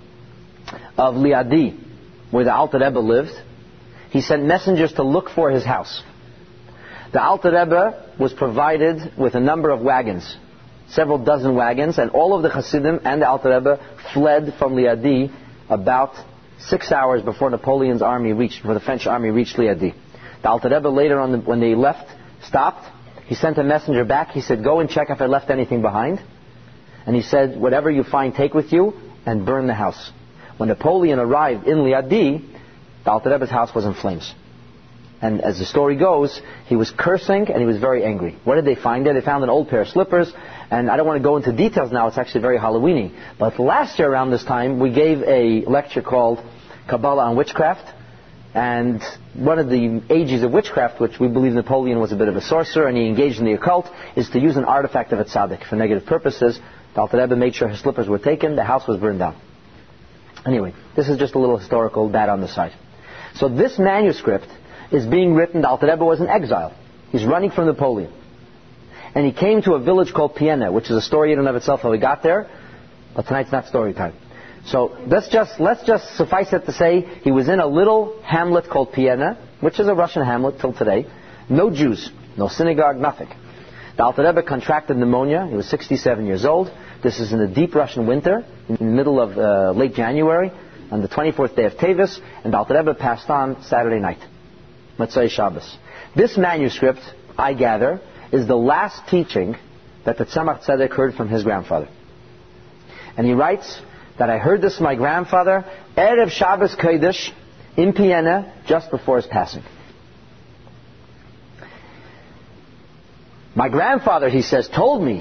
of Liadi, where the Alter Rebbe lived, he sent messengers to look for his house. The Alter Rebbe was provided with a number of wagons, several dozen wagons, and all of the Hasidim and the Alter Rebbe fled from Liadi about 6 hours before Napoleon's army reached, before the French army reached Liadi. The Alter Rebbe later on, when they left, stopped. He sent a messenger back. He said, "Go and check if I left anything behind." And he said, "Whatever you find, take with you and burn the house." When Napoleon arrived in Liadi, the Alter Rebbe's house was in flames. And as the story goes, he was cursing and he was very angry. What did they find there? They found an old pair of slippers. And I don't want to go into details now. It's actually very Halloweeny. But last year around this time, we gave a lecture called Kabbalah on Witchcraft. And one of the ages of witchcraft, which we believe Napoleon was a bit of a sorcerer and he engaged in the occult, is to use an artifact of a tzaddik for negative purposes. The Alter Rebbe made sure his slippers were taken. The house was burned down. Anyway, this is just a little historical data on the side. So this manuscript is being written. The Alter Rebbe was in exile. He's running from Napoleon. And he came to a village called Piena, which is a story in and of itself how he got there. But tonight's not story time. So let's just suffice it to say he was in a little hamlet called Piena, which is a Russian hamlet till today. No Jews, no synagogue, nothing. The Alter Rebbe contracted pneumonia. He was 67 years old. This is in the deep Russian winter, in the middle of late January, on the 24th day of Tevis, and the Alter Rebbe passed on Saturday night, Motzei Shabbos. This manuscript, I gather, is the last teaching that the Tzemach Tzedek heard from his grandfather. And he writes that I heard this from my grandfather, Erev Shabbos Kodesh, in Piena, just before his passing. My grandfather, he says, told me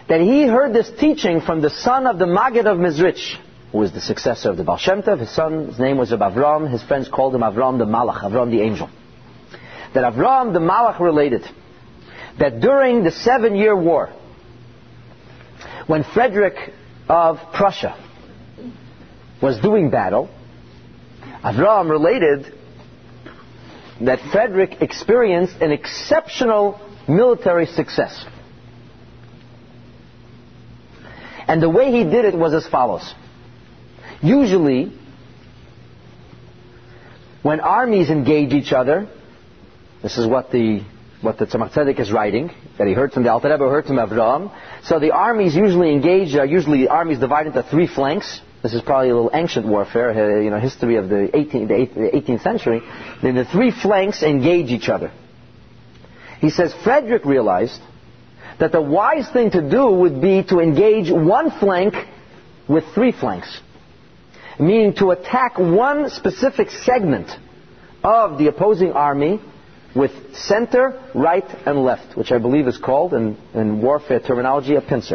that he heard this teaching from the son of the Maggid of Mezrich, who was the successor of the Baal Shem Tov. His son's name was Avram. His friends called him Avram the Malach, Avram the angel. That Avram the Malach related that during the 7-year war, when Frederick of Prussia was doing battle, Avram related that Frederick experienced an exceptional military success. And the way he did it was as follows. Usually, when armies engage each other, this is what the Tzemach Tzedek is writing, that he heard from the Alter Rebbe, heard from Avram. So the armies usually engage, usually armies divide into 3 flanks. This is probably a little ancient warfare, history of the 18th century. Then the 3 flanks engage each other. He says Frederick realized that the wise thing to do would be to engage 1 flank with 3 flanks. Meaning to attack one specific segment of the opposing army with center, right, and left, which I believe is called, in warfare terminology, a pincer.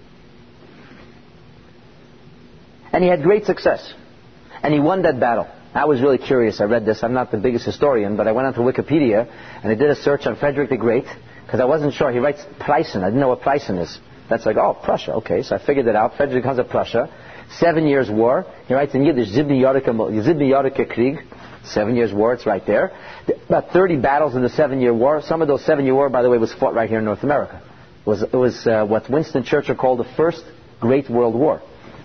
And he had great success. And he won that battle. I was really curious. I read this. I'm not the biggest historian, but I went onto Wikipedia and I did a search on Frederick the Great, because I wasn't sure. He writes Preußen. I didn't know what Preußen is. That's like, oh, Prussia. Okay, so I figured it out. Frederick comes of Prussia. 7 years war. He writes in Yiddish, Zibni Yodike Krieg. 7 years war, it's right there. About 30 battles in the 7-year war. Some of those 7-year war, by the way, was fought right here in North America. It was what Winston Churchill called the First Great World War.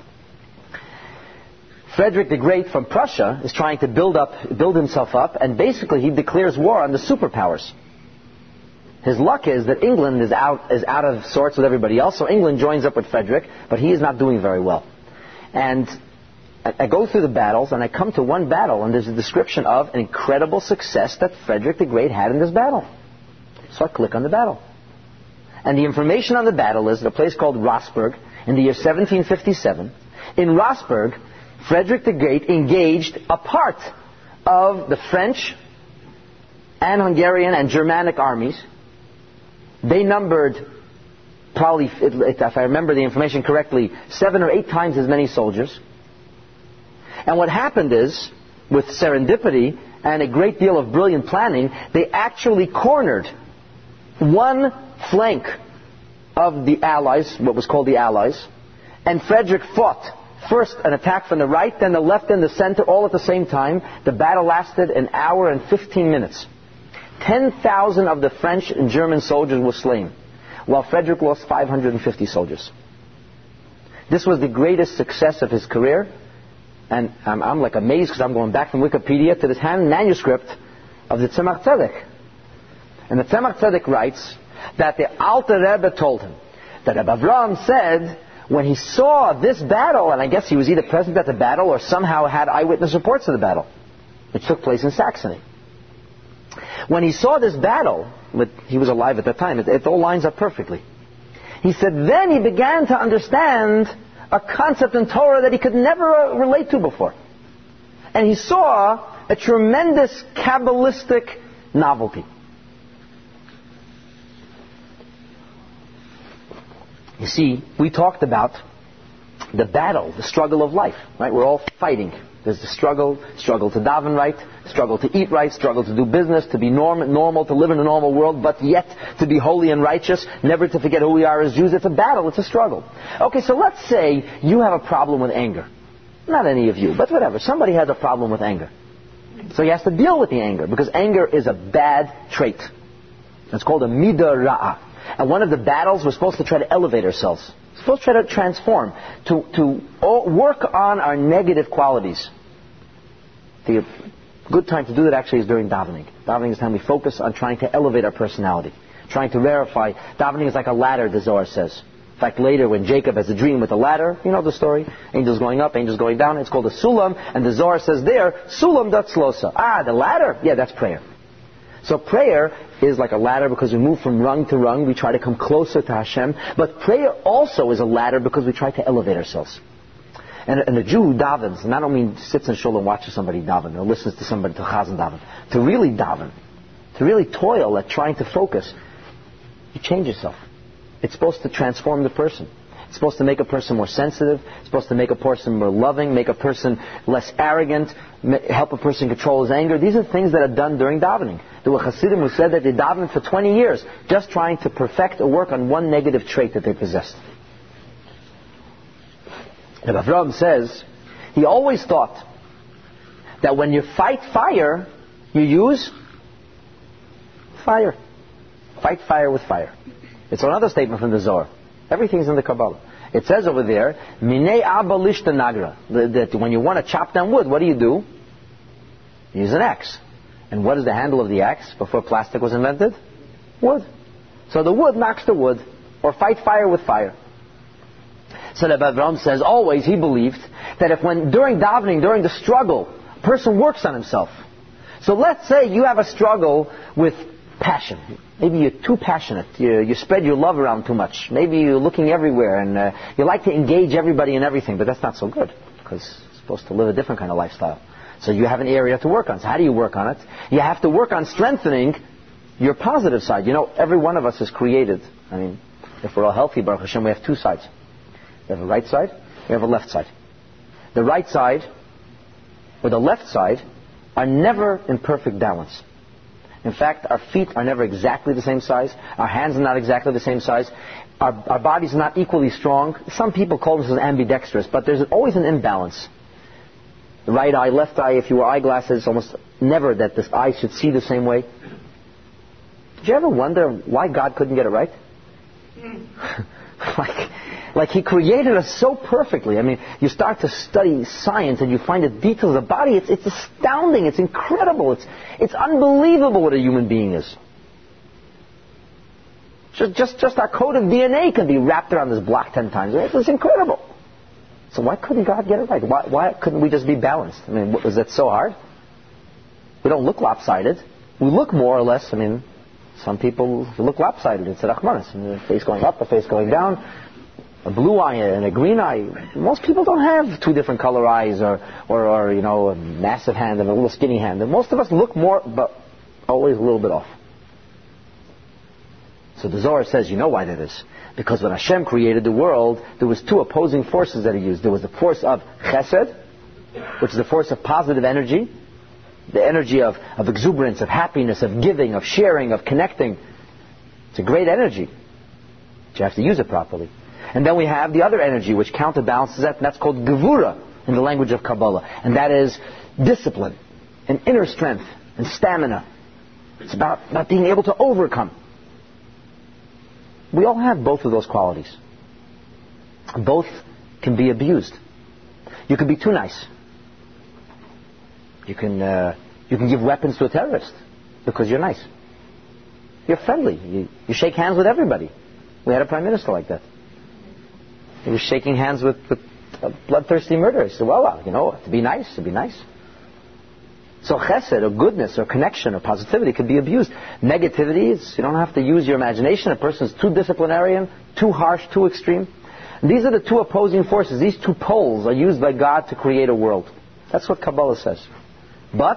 Frederick the Great from Prussia is trying to build himself up, and basically he declares war on the superpowers. His luck is that England is out of sorts with everybody else, so England joins up with Frederick, but he is not doing very well. And I go through the battles, and I come to one battle, and there's a description of an incredible success that Frederick the Great had in this battle. So I click on the battle. And the information on the battle is at a place called Rossburg in the year 1757. In Rossburg, Frederick the Great engaged a part of the French and Hungarian and Germanic armies. They numbered probably, if I remember the information correctly, 7 or 8 times as many soldiers. And what happened is, with serendipity and a great deal of brilliant planning, they actually cornered one flank of the Allies, what was called the Allies, and Frederick fought first an attack from the right, then the left and the center, all at the same time. The battle lasted 1 hour and 15 minutes. 10,000 of the French and German soldiers were slain, while Frederick lost 550 soldiers. This was the greatest success of his career, and I'm like amazed because I'm going back from Wikipedia to this hand manuscript of the Tzemach Tzedek. And the Tzemach Tzedek writes that the Alter Rebbe told him that Rabbi Avraham said when he saw this battle, and I guess he was either present at the battle or somehow had eyewitness reports of the battle, which took place in Saxony. When he saw this battle, he was alive at that time, it all lines up perfectly. He said then he began to understand a concept in Torah that he could never relate to before. And he saw a tremendous Kabbalistic novelty. You see, we talked about the battle, the struggle of life, right? We're all fighting. There's the struggle to daven right, struggle to eat right, struggle to do business, to be normal, to live in a normal world, but yet to be holy and righteous, never to forget who we are as Jews. It's a battle, it's a struggle. Okay, so let's say you have a problem with anger. Not any of you, but whatever. Somebody has a problem with anger. So he has to deal with the anger, because anger is a bad trait. It's called a midah ra'ah. And one of the battles, we're supposed to try to elevate ourselves. We're supposed to try to transform, to work on our negative qualities. The good time to do that actually is during davening. Davening is the time we focus on trying to elevate our personality, trying to verify. Davening is like a ladder, the Zohar says. In fact, later when Jacob has a dream with a ladder, you know the story, angels going up, angels going down, it's called a sulam, and the Zohar says there, sulam dat slosa. The ladder? Yeah, that's prayer. So prayer is like a ladder because we move from rung to rung. We try to come closer to Hashem. But prayer also is a ladder because we try to elevate ourselves. And the Jew who davens, not only sits in shul and watches somebody daven or listens to somebody to chazan daven, to really daven, to really toil at trying to focus, you change yourself. It's supposed to transform the person. It's supposed to make a person more sensitive. It's supposed to make a person more loving, make a person less arrogant, help a person control his anger. These are things that are done during davening. There were Hasidim who said that they davened for 20 years just trying to perfect or work on one negative trait that they possessed. And Avraham says he always thought that when you fight fire, you use fire. Fight fire with fire. It's another statement from the Zohar. Everything's in the Kabbalah. It says over there, Minei Abba Lishta Nagra, that when you want to chop down wood, what do? You use an axe. And what is the handle of the axe before plastic was invented? Wood. So the wood knocks the wood, or fight fire with fire. So the Avraham says always he believed that if during davening, during the struggle, a person works on himself. So let's say you have a struggle with passion. Maybe you're too passionate. You spread your love around too much. Maybe you're looking everywhere and you like to engage everybody in everything, but that's not so good because you're supposed to live a different kind of lifestyle. So you have an area to work on. So how do you work on it? You have to work on strengthening your positive side. You know, every one of us is created. I mean, if we're all healthy, Baruch Hashem, we have two sides. We have a right side, we have a left side. The right side or the left side are never in perfect balance. In fact, our feet are never exactly the same size. Our hands are not exactly the same size. Our bodies are not equally strong. Some people call this ambidextrous, but there's always an imbalance. The right eye, left eye, if you wear eyeglasses, almost never that this eye should see the same way. Did you ever wonder why God couldn't get it right? Like He created us so perfectly. I mean, you start to study science and you find the details of the body. It's astounding. It's incredible. It's unbelievable what a human being is. Just our code of DNA can be wrapped around this block 10 times. It's incredible. So why couldn't God get it right? Why couldn't we just be balanced? I mean, was that so hard? We don't look lopsided. We look more or less, I mean, some people look lopsided. It's a Rahmanis. The face going up, the face going down. A blue eye and a green eye. Most people don't have two different color eyes or you know, a massive hand and a little skinny hand. And most of us look more, but always a little bit off. So the Zohar says, you know why that is? Because when Hashem created the world, there was two opposing forces that He used. There was the force of chesed, which is the force of positive energy, the energy of exuberance, of happiness, of giving, of sharing, of connecting. It's a great energy, but you have to use it properly. And then we have the other energy which counterbalances that, and that's called gevura in the language of Kabbalah. And that is discipline and inner strength and stamina. It's about being able to overcome. We all have both of those qualities. Both can be abused. You can be too nice. You can give weapons to a terrorist because you're nice. You're friendly. You shake hands with everybody. We had a prime minister like that. He was shaking hands with bloodthirsty murderers. He said, well, you know, to be nice. So chesed, or goodness, or connection, or positivity could be abused. Negativity is, you don't have to use your imagination. A person is too disciplinarian, too harsh, too extreme. These are the two opposing forces. These two poles are used by God to create a world. That's what Kabbalah says. But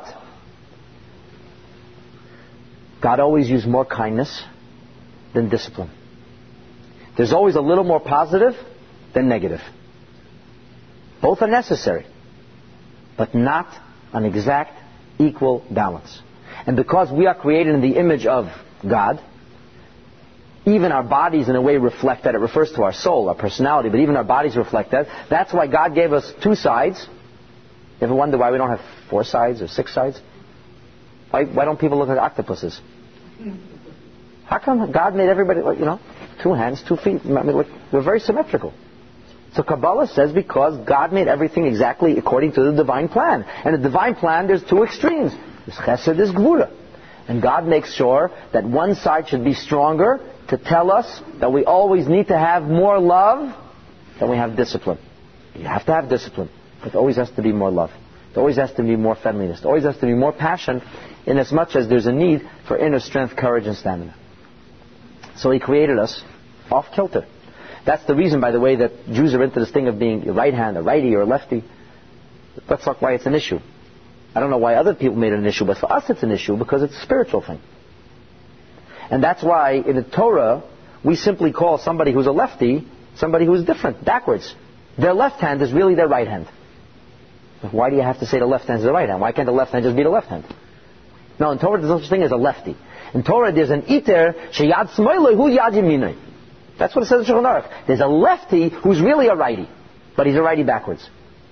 God always used more kindness than discipline. There's always a little more positive than negative. Both are necessary, but not an exact equal balance. And because we are created in the image of God, even our bodies in a way reflect that. It refers to our soul, our personality, but even our bodies reflect that. That's why God gave us two sides. You ever wonder why we don't have 4 sides or 6 sides? Why don't people look like octopuses? How come God made everybody, 2 hands, 2 feet? I mean, we're very symmetrical. So Kabbalah says because God made everything exactly according to the divine plan. And the divine plan, there's 2 extremes. There's chesed, there's gvura. And God makes sure that one side should be stronger to tell us that we always need to have more love than we have discipline. You have to have discipline, but there always has to be more love. There always has to be more friendliness. There always has to be more passion, in as much as there's a need for inner strength, courage, and stamina. So He created us off kilter. That's the reason, by the way, that Jews are into this thing of being a right hand, a righty, or a lefty. That's not why it's an issue. I don't know why other people made it an issue, but for us it's an issue because it's a spiritual thing. And that's why in the Torah we simply call somebody who's a lefty somebody who's different, backwards. Their left hand is really their right hand. Why do you have to say the left hand is the right hand? Why can't the left hand just be the left hand? No, in Torah there's no such thing as a lefty. In Torah there's an iter sheyad smoiloi hu yad yaminoi. That's what it says in Shulchan Aruch. There's a lefty who's really a righty, but he's a righty backwards.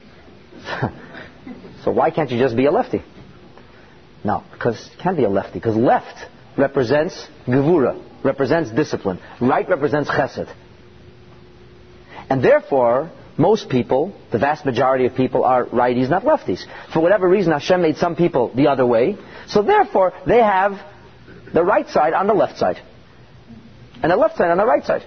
So why can't you just be a lefty? No, because it can't be a lefty. Because left represents gevura, represents discipline. Right represents chesed. And therefore, most people, the vast majority of people, are righties, not lefties. For whatever reason, Hashem made some people the other way. So therefore, they have the right side on the left side. And the left side on the right side.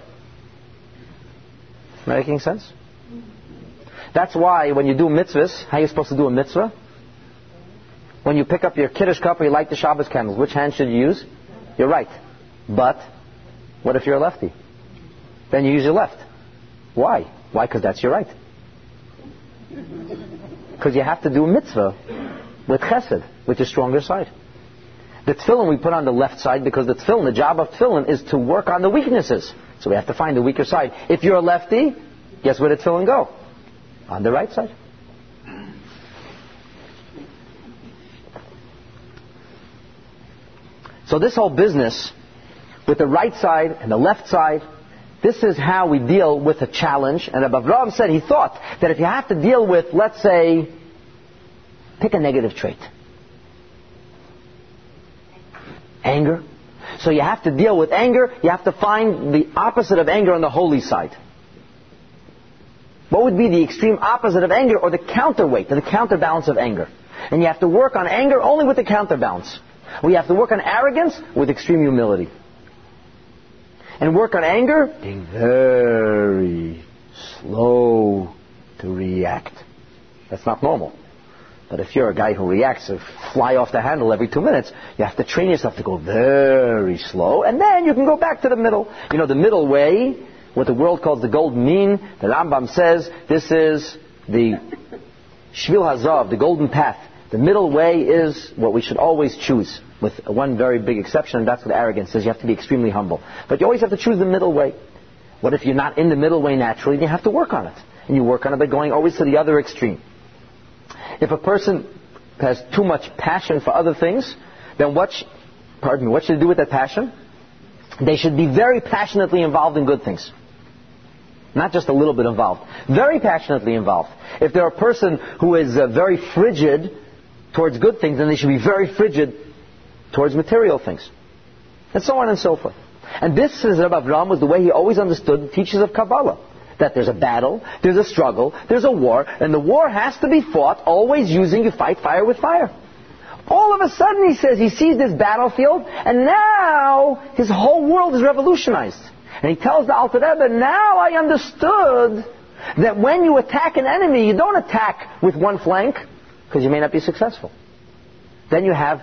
Making sense? That's why when you do mitzvahs, how are you supposed to do a mitzvah? When you pick up your Kiddush cup or you light the Shabbos candles, which hand should you use? Your right. But, what if you're a lefty? Then you use your left. Why? Why? Because that's your right. Because you have to do a mitzvah with chesed, with your stronger side. The tefillin we put on the left side because the tefillin, the job of tefillin is to work on the weaknesses. So we have to find the weaker side. If you're a lefty, guess where the tefillin go? On the right side. So this whole business with the right side and the left side, this is how we deal with a challenge. And Avraham said he thought that if you have to deal with, let's say, pick a negative trait. Anger. So you have to deal with anger. You have to find the opposite of anger on the holy side. What would be the extreme opposite of anger or the counterweight, or the counterbalance of anger? And you have to work on anger only with the counterbalance. We have to work on arrogance with extreme humility. And work on anger, being very slow to react. That's not normal. But if you're a guy who reacts to fly off the handle every 2 minutes, you have to train yourself to go very slow, and then you can go back to the middle. You know, the middle way, what the world calls the golden mean, the Rambam says this is the Shvil Hazav, the golden path. The middle way is what we should always choose, with one very big exception, and that's what arrogance is. You have to be extremely humble. But you always have to choose the middle way. What if you're not in the middle way naturally? You have to work on it. And you work on it by going always to the other extreme. If a person has too much passion for other things, then what should they do with that passion? They should be very passionately involved in good things. Not just a little bit involved. Very passionately involved. If they're a person who is very frigid towards good things, then they should be very frigid towards material things. And so on and so forth. And this, says Rabbi Avraham, was the way he always understood the teachings of Kabbalah. That there's a battle, there's a struggle, there's a war, and the war has to be fought always using you fight fire with fire. All of a sudden, he says, he sees this battlefield, and now his whole world is revolutionized. And he tells the Alter Rebbe, now I understood that when you attack an enemy, you don't attack with one flank, because you may not be successful. Then you have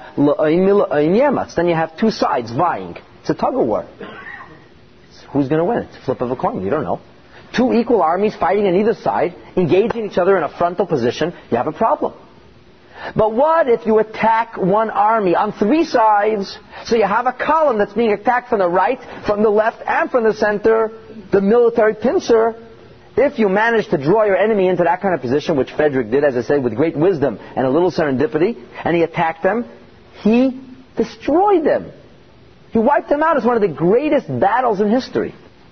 then you have two sides vying. It's a tug of war. Who's going to win? It's a flip of a coin. You don't know. Two equal armies fighting on either side, engaging each other in a frontal position, you have a problem. But what if you attack one army on three sides, so you have a column that's being attacked from the right, from the left, and from the center, the military pincer? If you manage to draw your enemy into that kind of position, which Frederick did, as I said, with great wisdom and a little serendipity, and he attacked them, he destroyed them. He wiped them out. It's one of the greatest battles in history.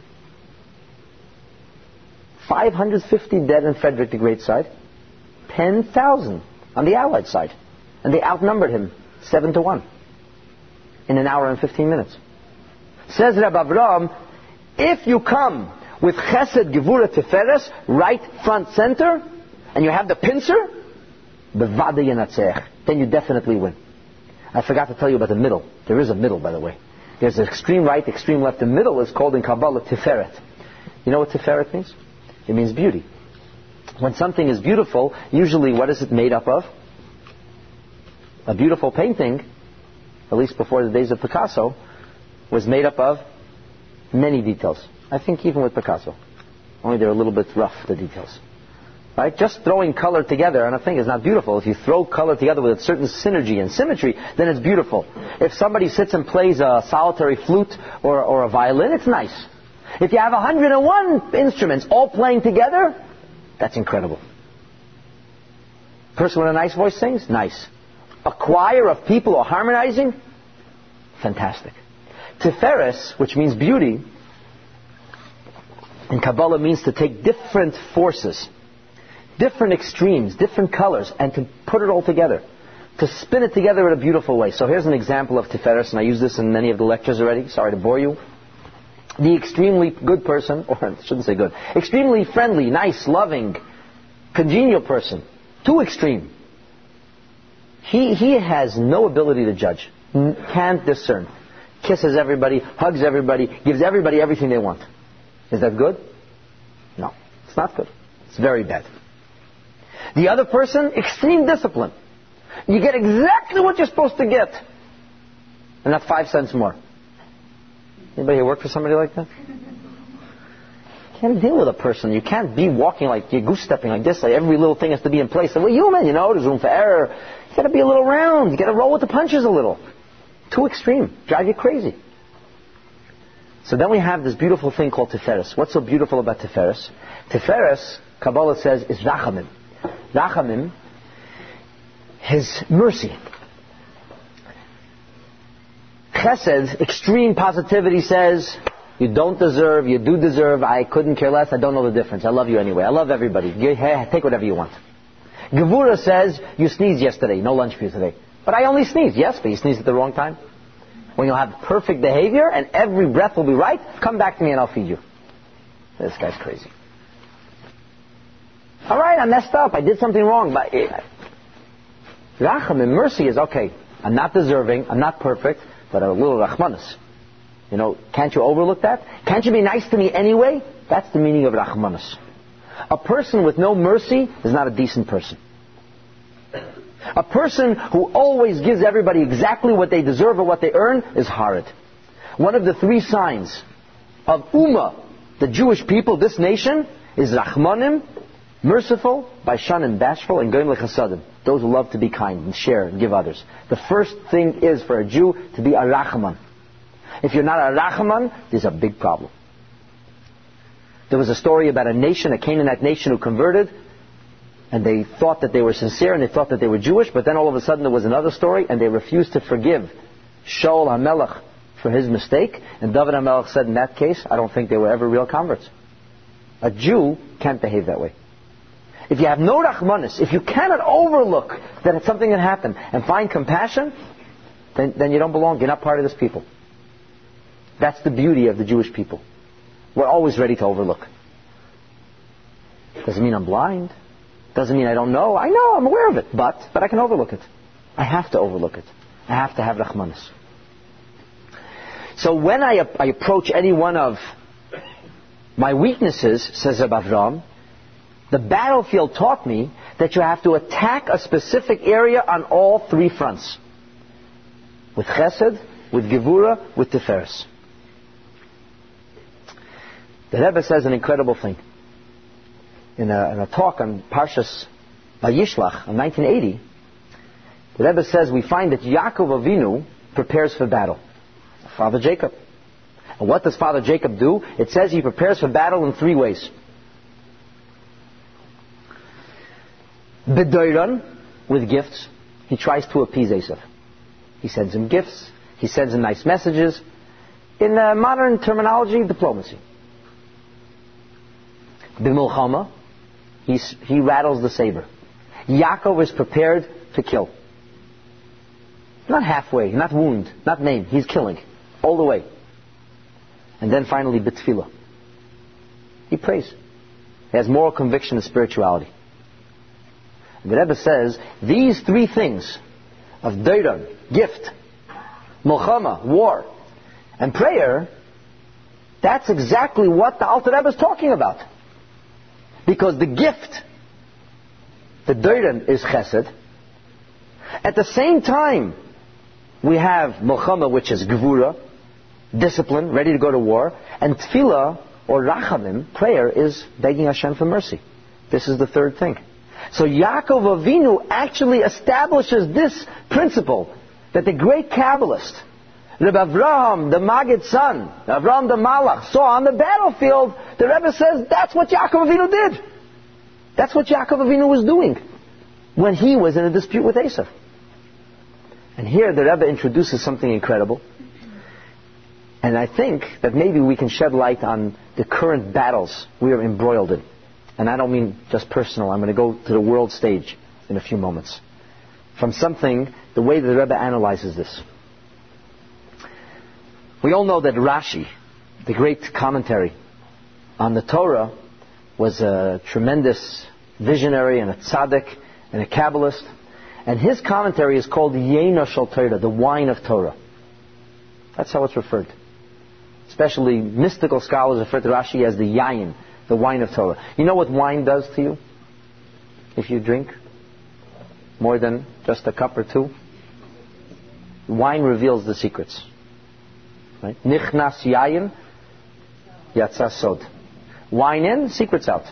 550 dead on Frederick the Great's side, 10,000 on the Allied side. And they outnumbered him 7-1 in an hour and 15 minutes. Says Rabbi Avraham, if you come with Chesed, Gevura, Tiferes, right, front, center, and you have the pincer, Bevada Yenatzech, then you definitely win. I forgot to tell you about the middle. There is a middle, by the way. There's the extreme right, extreme left. The middle is called in Kabbalah Tiferet. You know what Tiferet means? It means beauty. When something is beautiful, usually what is it made up of? A beautiful painting, at least before the days of Picasso, was made up of many details. I think even with Picasso. Only they're a little bit rough, the details. Right? Just throwing color together on a thing is not beautiful. If you throw color together with a certain synergy and symmetry, then it's beautiful. If somebody sits and plays a solitary flute or a violin, it's nice. If you have 101 instruments all playing together, that's incredible. Person with a nice voice sings? Nice. A choir of people are harmonizing? Fantastic. Tiferes, which means beauty, in Kabbalah means to take different forces, different extremes, different colors, and to put it all together, to spin it together in a beautiful way. So here's an example of Tiferes, and I use this in many of the lectures already. Sorry to bore you. The extremely good person, or I shouldn't say good, extremely friendly, nice, loving, congenial person, too extreme. He has no ability to judge, can't discern, kisses everybody, hugs everybody, gives everybody everything they want. Is that good? No, it's not good. It's very bad. The other person, extreme discipline. You get exactly what you're supposed to get, and not 5 cents more. Anybody here work for somebody like that? You can't deal with a person. You can't be walking like you're goose-stepping like this. Like every little thing has to be in place. We're human, there's room for error. You got to be a little round. You got to roll with the punches a little. Too extreme. Drive you crazy. So then we have this beautiful thing called Tiferes. What's so beautiful about Tiferes? Tiferes, Kabbalah says, is Rachamim. Rachamim, His mercy. Chesed, extreme positivity, says, you don't deserve, you do deserve, I couldn't care less, I don't know the difference. I love you anyway. I love everybody. Take whatever you want. Gevura says, you sneezed yesterday, no lunch for you today. But I only sneezed. Yes, but you sneezed at the wrong time. When you'll have perfect behavior and every breath will be right, come back to me and I'll feed you. This guy's crazy. All right, I messed up. I did something wrong. But Rachamim, mercy is, okay, I'm not deserving, I'm not perfect, but a little Rachmanis. Can't you overlook that? Can't you be nice to me anyway? That's the meaning of Rachmanis. A person with no mercy is not a decent person. A person who always gives everybody exactly what they deserve or what they earn is horrid. One of the 3 signs of Ummah, the Jewish people, this nation, is Rachmanim, merciful, Baishanim, bashful, and Goyim lechasadim, those who love to be kind and share and give others. The first thing is for a Jew to be a Rachman. If you're not a Rachman, there's a big problem. There was a story about a nation, a Canaanite nation who converted, and they thought that they were sincere and they thought that they were Jewish, but then all of a sudden there was another story and they refused to forgive Shaul HaMelech for his mistake, and David HaMelech said in that case, I don't think they were ever real converts. A Jew can't behave that way. If you have no Rachmanis, if you cannot overlook that it's something that happened and find compassion, then you don't belong. You're not part of this people. That's the beauty of the Jewish people. We're always ready to overlook. Doesn't mean I'm blind. Doesn't mean I don't know. I know, I'm aware of it. But I can overlook it. I have to overlook it. I have to have Rachmanis. So when I approach any one of my weaknesses, says Rabbi Avram, the battlefield taught me that you have to attack a specific area on all 3 fronts. With Chesed, with Gevura, with Tiferes. The Rebbe says an incredible thing. In a talk on Parshas Vayishlach in 1980, the Rebbe says we find that Yaakov Avinu prepares for battle. Father Jacob. And what does Father Jacob do? It says he prepares for battle in 3 ways. B'doiran, with gifts, he tries to appease Esav. He sends him gifts, he sends him nice messages. In modern terminology, diplomacy. B'milchama, he rattles the saber. Yaakov is prepared to kill. Not halfway, not wound, not maim. He's killing all the way. And then finally, b'tfilah. He prays. He has moral conviction and spirituality. And the Rebbe says, these 3 things of Deiran, gift, Milchama, war, and prayer, that's exactly what the Alter Rebbe is talking about. Because the gift, the Deiran, is Chesed. At the same time, we have Milchama, which is Gevura, discipline, ready to go to war, and Tefillah, or Rachamim, prayer, is begging Hashem for mercy. This is the 3rd thing. So Yaakov Avinu actually establishes this principle that the great Kabbalist, Rebbe Avraham, the Maggid's son, Avraham the Malach, saw on the battlefield, the Rebbe says, that's what Yaakov Avinu did. That's what Yaakov Avinu was doing when he was in a dispute with Esav. And here the Rebbe introduces something incredible. And I think that maybe we can shed light on the current battles we are embroiled in. And I don't mean just personal. I'm going to go to the world stage in a few moments. From something, the way the Rebbe analyzes this. We all know that Rashi, the great commentary on the Torah, was a tremendous visionary and a tzaddik and a Kabbalist. And his commentary is called Yena Shel Torah, the wine of Torah. That's how it's referred. Especially mystical scholars refer to Rashi as the Yayin, the wine of Torah. You know what wine does to you? If you drink more than just a cup or two? Wine reveals the secrets. Right? Nichnas Yayin, Yatsa Sod. Wine in, secrets out.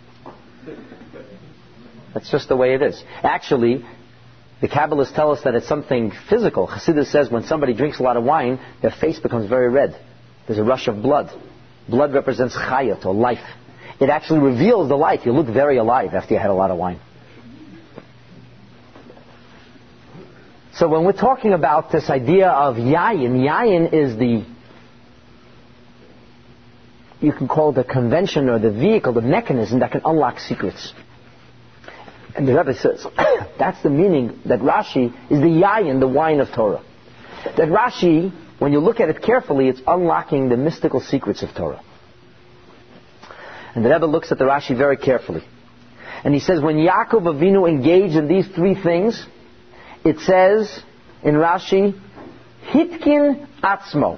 That's just the way it is. Actually, the Kabbalists tell us that it's something physical. Chassidus says when somebody drinks a lot of wine, their face becomes very red. There's a rush of blood. Blood represents chayat, or life. It actually reveals the life. You look very alive after you had a lot of wine. So when we're talking about this idea of yayin is you can call it the convention or the vehicle, the mechanism that can unlock secrets. And the Rebbe says, that's the meaning that Rashi is the yayin, the wine of Torah. That Rashi, when you look at it carefully, it's unlocking the mystical secrets of Torah. And the Rebbe looks at the Rashi very carefully. And he says, when Yaakov Avinu engaged in these three things, it says in Rashi, Hitkin Atzmo.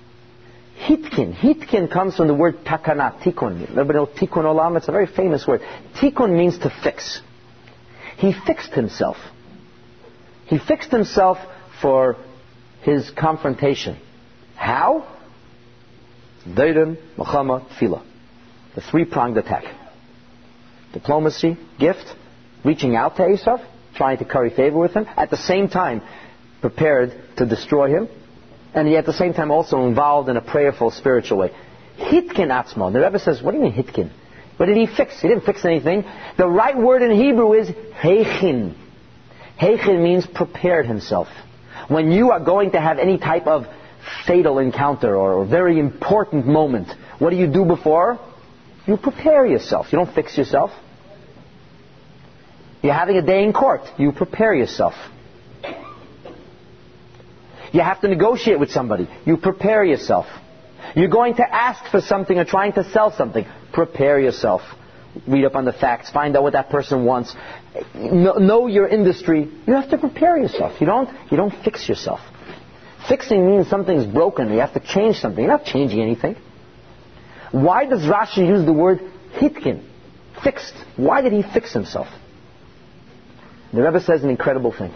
Hitkin comes from the word takana, tikkun. Everybody know tikkun olam? It's a very famous word. Tikkun means to fix. He fixed himself. He fixed himself for his confrontation. How? Deiren, Milchama, Tefillah. The three-pronged attack. Diplomacy, gift, reaching out to Esav, trying to curry favor with him, at the same time prepared to destroy him, and yet at the same time also involved in a prayerful spiritual way. Hitkin Atzmo. The Rebbe says, what do you mean Hitkin? What did he fix? He didn't fix anything. The right word in Hebrew is Heichin. Heichin means prepared himself. When you are going to have any type of fatal encounter or very important moment, what do you do before? You prepare yourself. You don't fix yourself. You're having a day in court. You prepare yourself. You have to negotiate with somebody. You prepare yourself. You're going to ask for something or trying to sell something. Prepare yourself. Read up on the facts. Find out what that person wants. Know your industry. You have to prepare yourself. You don't fix yourself. Fixing means something's broken. You have to change something. You're not changing anything. Why does Rashi use the word hitkin? Fixed. Why did he fix himself? The Rebbe says an incredible thing.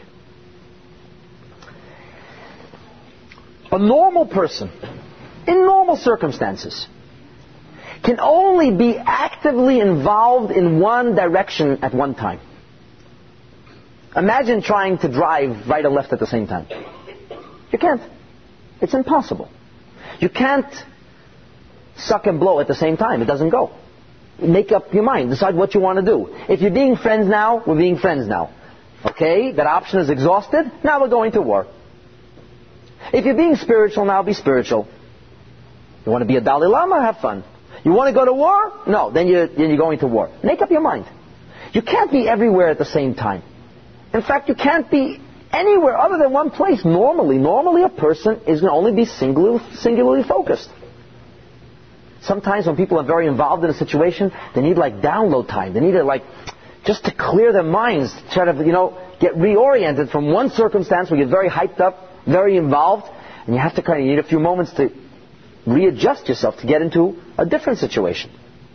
A normal person, in normal circumstances, can only be actively involved in one direction at one time. Imagine trying to drive right or left at the same time. You can't. It's impossible. You can't suck and blow at the same time. It doesn't go. Make up your mind. Decide what you want to do. If you're being friends now, we're being friends now. Okay, that option is exhausted. Now we're going to war. If you're being spiritual now, be spiritual. You want to be a Dalai Lama? Have fun. You want to go to war? No, then you're going to war. Make up your mind. You can't be everywhere at the same time. In fact, you can't be anywhere other than one place normally. Normally a person is going to only be singularly focused. Sometimes when people are very involved in a situation, they need like download time. They need it like just to clear their minds, try to, get reoriented from one circumstance where you're very hyped up, very involved, and you have to you need a few moments to readjust yourself to get into a different situation.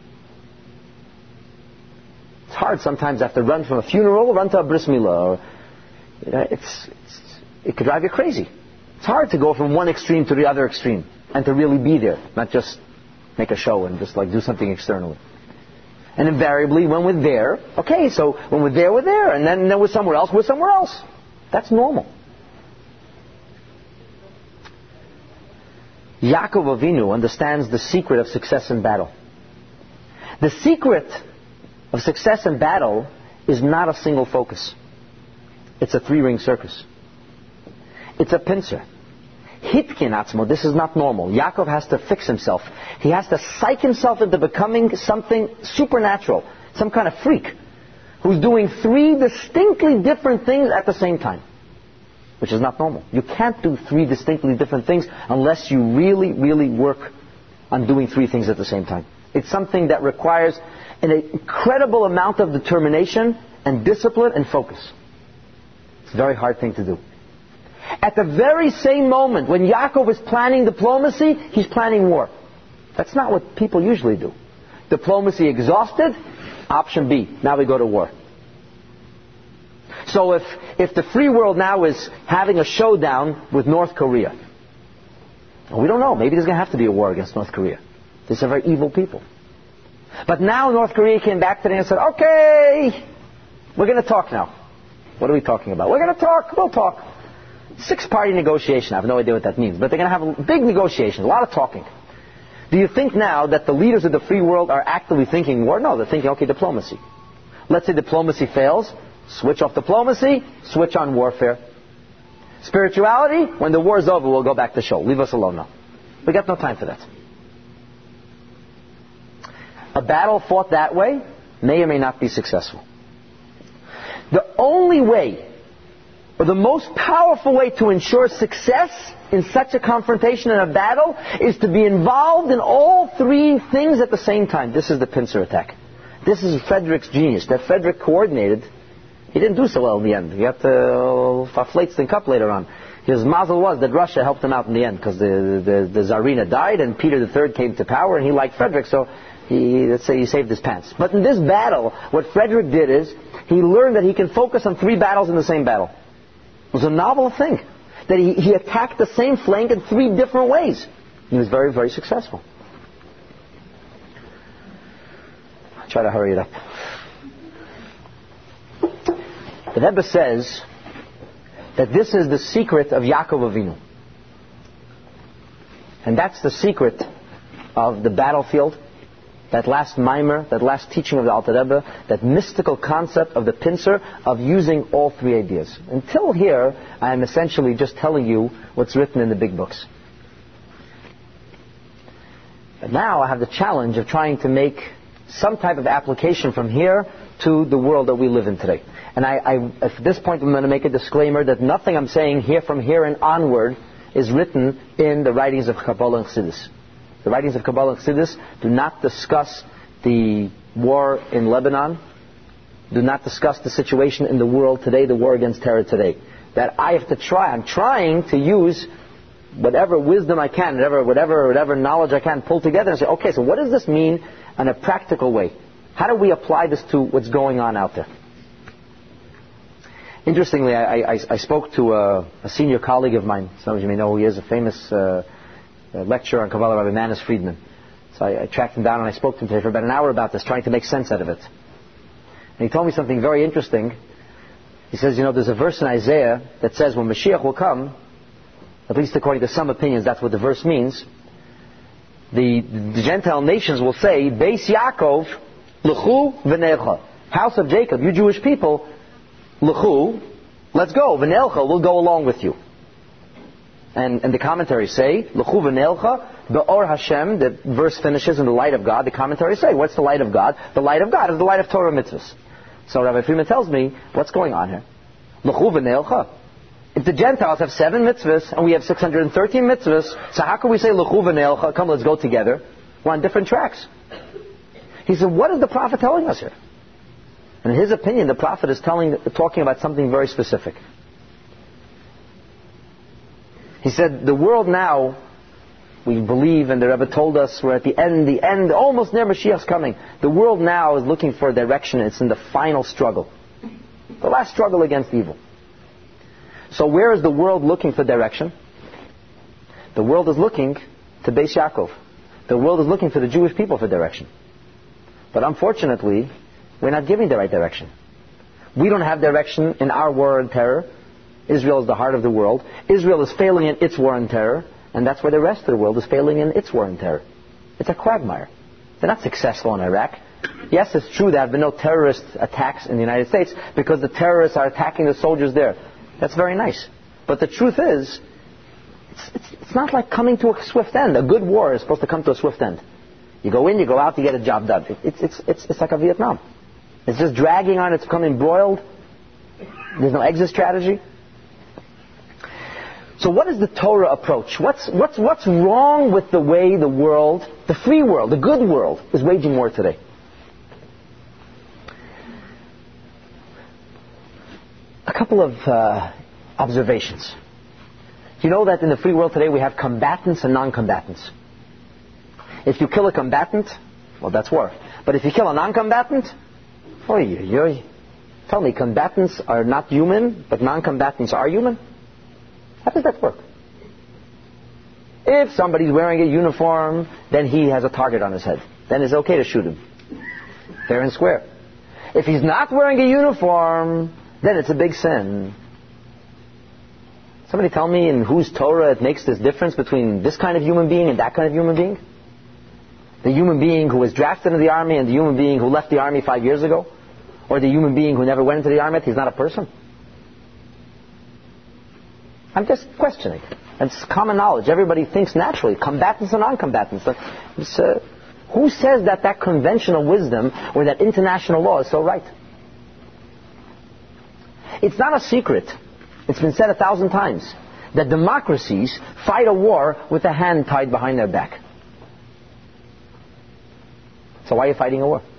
It's hard sometimes to have to run from a funeral, run to a bris milah, or it could drive you crazy. It's hard to go from one extreme to the other extreme and to really be there, not just make a show and just do something externally. And invariably, when we're there, okay, so when we're there, and then we're somewhere else, we're somewhere else. That's normal. Yaakov Avinu understands the secret of success in battle. The secret of success in battle is not a single focus. It's a three-ring circus. It's a pincer. Hitkin atzmo, this is not normal. Yaakov has to fix himself. He has to psych himself into becoming something supernatural, some kind of freak, who's doing three distinctly different things at the same time, which is not normal. You can't do three distinctly different things unless you really, really work on doing three things at the same time. It's something that requires an incredible amount of determination and discipline and focus. It's a very hard thing to do. At the very same moment when Yaakov is planning diplomacy, he's planning war. That's not what people usually do. Diplomacy exhausted, option B, now we go to war. So if the free world now is having a showdown with North Korea, we don't know, maybe there's going to have to be a war against North Korea. These are very evil people. But now North Korea came back today and said, okay, we're going to talk now. What are we talking about? We're going to talk, we'll talk. 6-party negotiation, I have no idea what that means, but they're going to have a big negotiation, a lot of talking. Do you think now that the leaders of the free world are actively thinking war? No, they're thinking, okay, diplomacy. Let's say diplomacy fails, switch off diplomacy, switch on warfare. Spirituality, when the war is over, we'll go back to show. Leave us alone now. We got no time for that. A battle fought that way may or may not be successful. The only way, or the most powerful way to ensure success in such a confrontation in a battle is to be involved in all three things at the same time. This is the pincer attack. This is Frederick's genius, that Frederick coordinated. He didn't do so well in the end. He got Verfletzten Cup later on. His mazel was that Russia helped him out in the end because the Tsarina died and Peter III came to power and he liked Frederick, so let's say he saved his pants. But in this battle, what Frederick did is he learned that he can focus on three battles in the same battle. It was a novel thing. That he attacked the same flank in three different ways. He was very, very successful. I'll try to hurry it up. The Rebbe says that this is the secret of Yaakov Avinu. And that's the secret of the battlefield, that last mimer, that last teaching of the Alter Rebbe, that mystical concept of the pincer, of using all three ideas. Until here, I am essentially just telling you what's written in the big books. But now I have the challenge of trying to make some type of application from here to the world that we live in today. And at this point I'm going to make a disclaimer that nothing I'm saying here from here and onward is written in the writings of Kabbalah and Chassidus. The writings of Kabbalah and Chassidus do not discuss the war in Lebanon, do not discuss the situation in the world today, the war against terror today. That I have to try. I'm trying to use whatever wisdom I can, whatever knowledge I can pull together and say, okay, so what does this mean in a practical way? How do we apply this to what's going on out there? Interestingly, I spoke to a senior colleague of mine. Some of you may know who he is, a famous lecturer on Kabbalah, Rabbi Manis Friedman. So I tracked him down and I spoke to him today for about an hour about this, trying to make sense out of it. And he told me something very interesting. He says, there's a verse in Isaiah that says when Mashiach will come, at least according to some opinions, that's what the verse means, the Gentile nations will say, Beis Yaakov, L'chu v'necha. House of Jacob, you Jewish people, L'chu, let's go. V'necha, we'll go along with you. And the commentaries say, L'chu v'necha, Be'or Hashem, the verse finishes in the light of God. The commentaries say, what's the light of God? The light of God is the light of Torah mitzvahs. So Rabbi Friedman tells me, what's going on here? L'chu v'necha. If the Gentiles have 7 mitzvahs and we have 613 mitzvahs, so how can we say L'chu v'necha, come let's go together? We're on different tracks. He said, what is the prophet telling us here? And in his opinion, the prophet is talking about something very specific. He said, the world now, we believe, and the Rebbe told us, we're at the end, almost near Mashiach's coming. The world now is looking for direction. It's in the final struggle. The last struggle against evil. So where is the world looking for direction? The world is looking to Beis Yaakov. The world is looking for the Jewish people for direction. But unfortunately, we're not giving the right direction. We don't have direction in our war on terror. Israel is the heart of the world. Israel is failing in its war on terror. And that's where the rest of the world is failing in its war on terror. It's a quagmire. They're not successful in Iraq. Yes, it's true there have been no terrorist attacks in the United States because the terrorists are attacking the soldiers there. That's very nice. But the truth is, it's not like coming to a swift end. A good war is supposed to come to a swift end. You go in, you go out, you get a job done. It's like a Vietnam. It's just dragging on, it's becoming embroiled. There's no exit strategy. So what is the Torah approach? What's wrong with the way the world, the free world, the good world, is waging war today? A couple of observations. You know that in the free world today we have combatants and non-combatants. If you kill a combatant, well, that's war. But if you kill a non-combatant, tell me, combatants are not human, but non-combatants are human? How does that work? If somebody's wearing a uniform, then he has a target on his head. Then it's okay to shoot him. Fair and square. If he's not wearing a uniform, then it's a big sin. Somebody tell me in whose Torah it makes this difference between this kind of human being and that kind of human being? The human being who was drafted into the army and the human being who left the army 5 years ago? Or the human being who never went into the army, he's not a person? I'm just questioning. It's common knowledge. Everybody thinks naturally. Combatants and non-combatants. Who says that conventional wisdom or that international law is so right? It's not a secret. It's been said 1,000 times that democracies fight a war with a hand tied behind their back. So why are you fighting a war?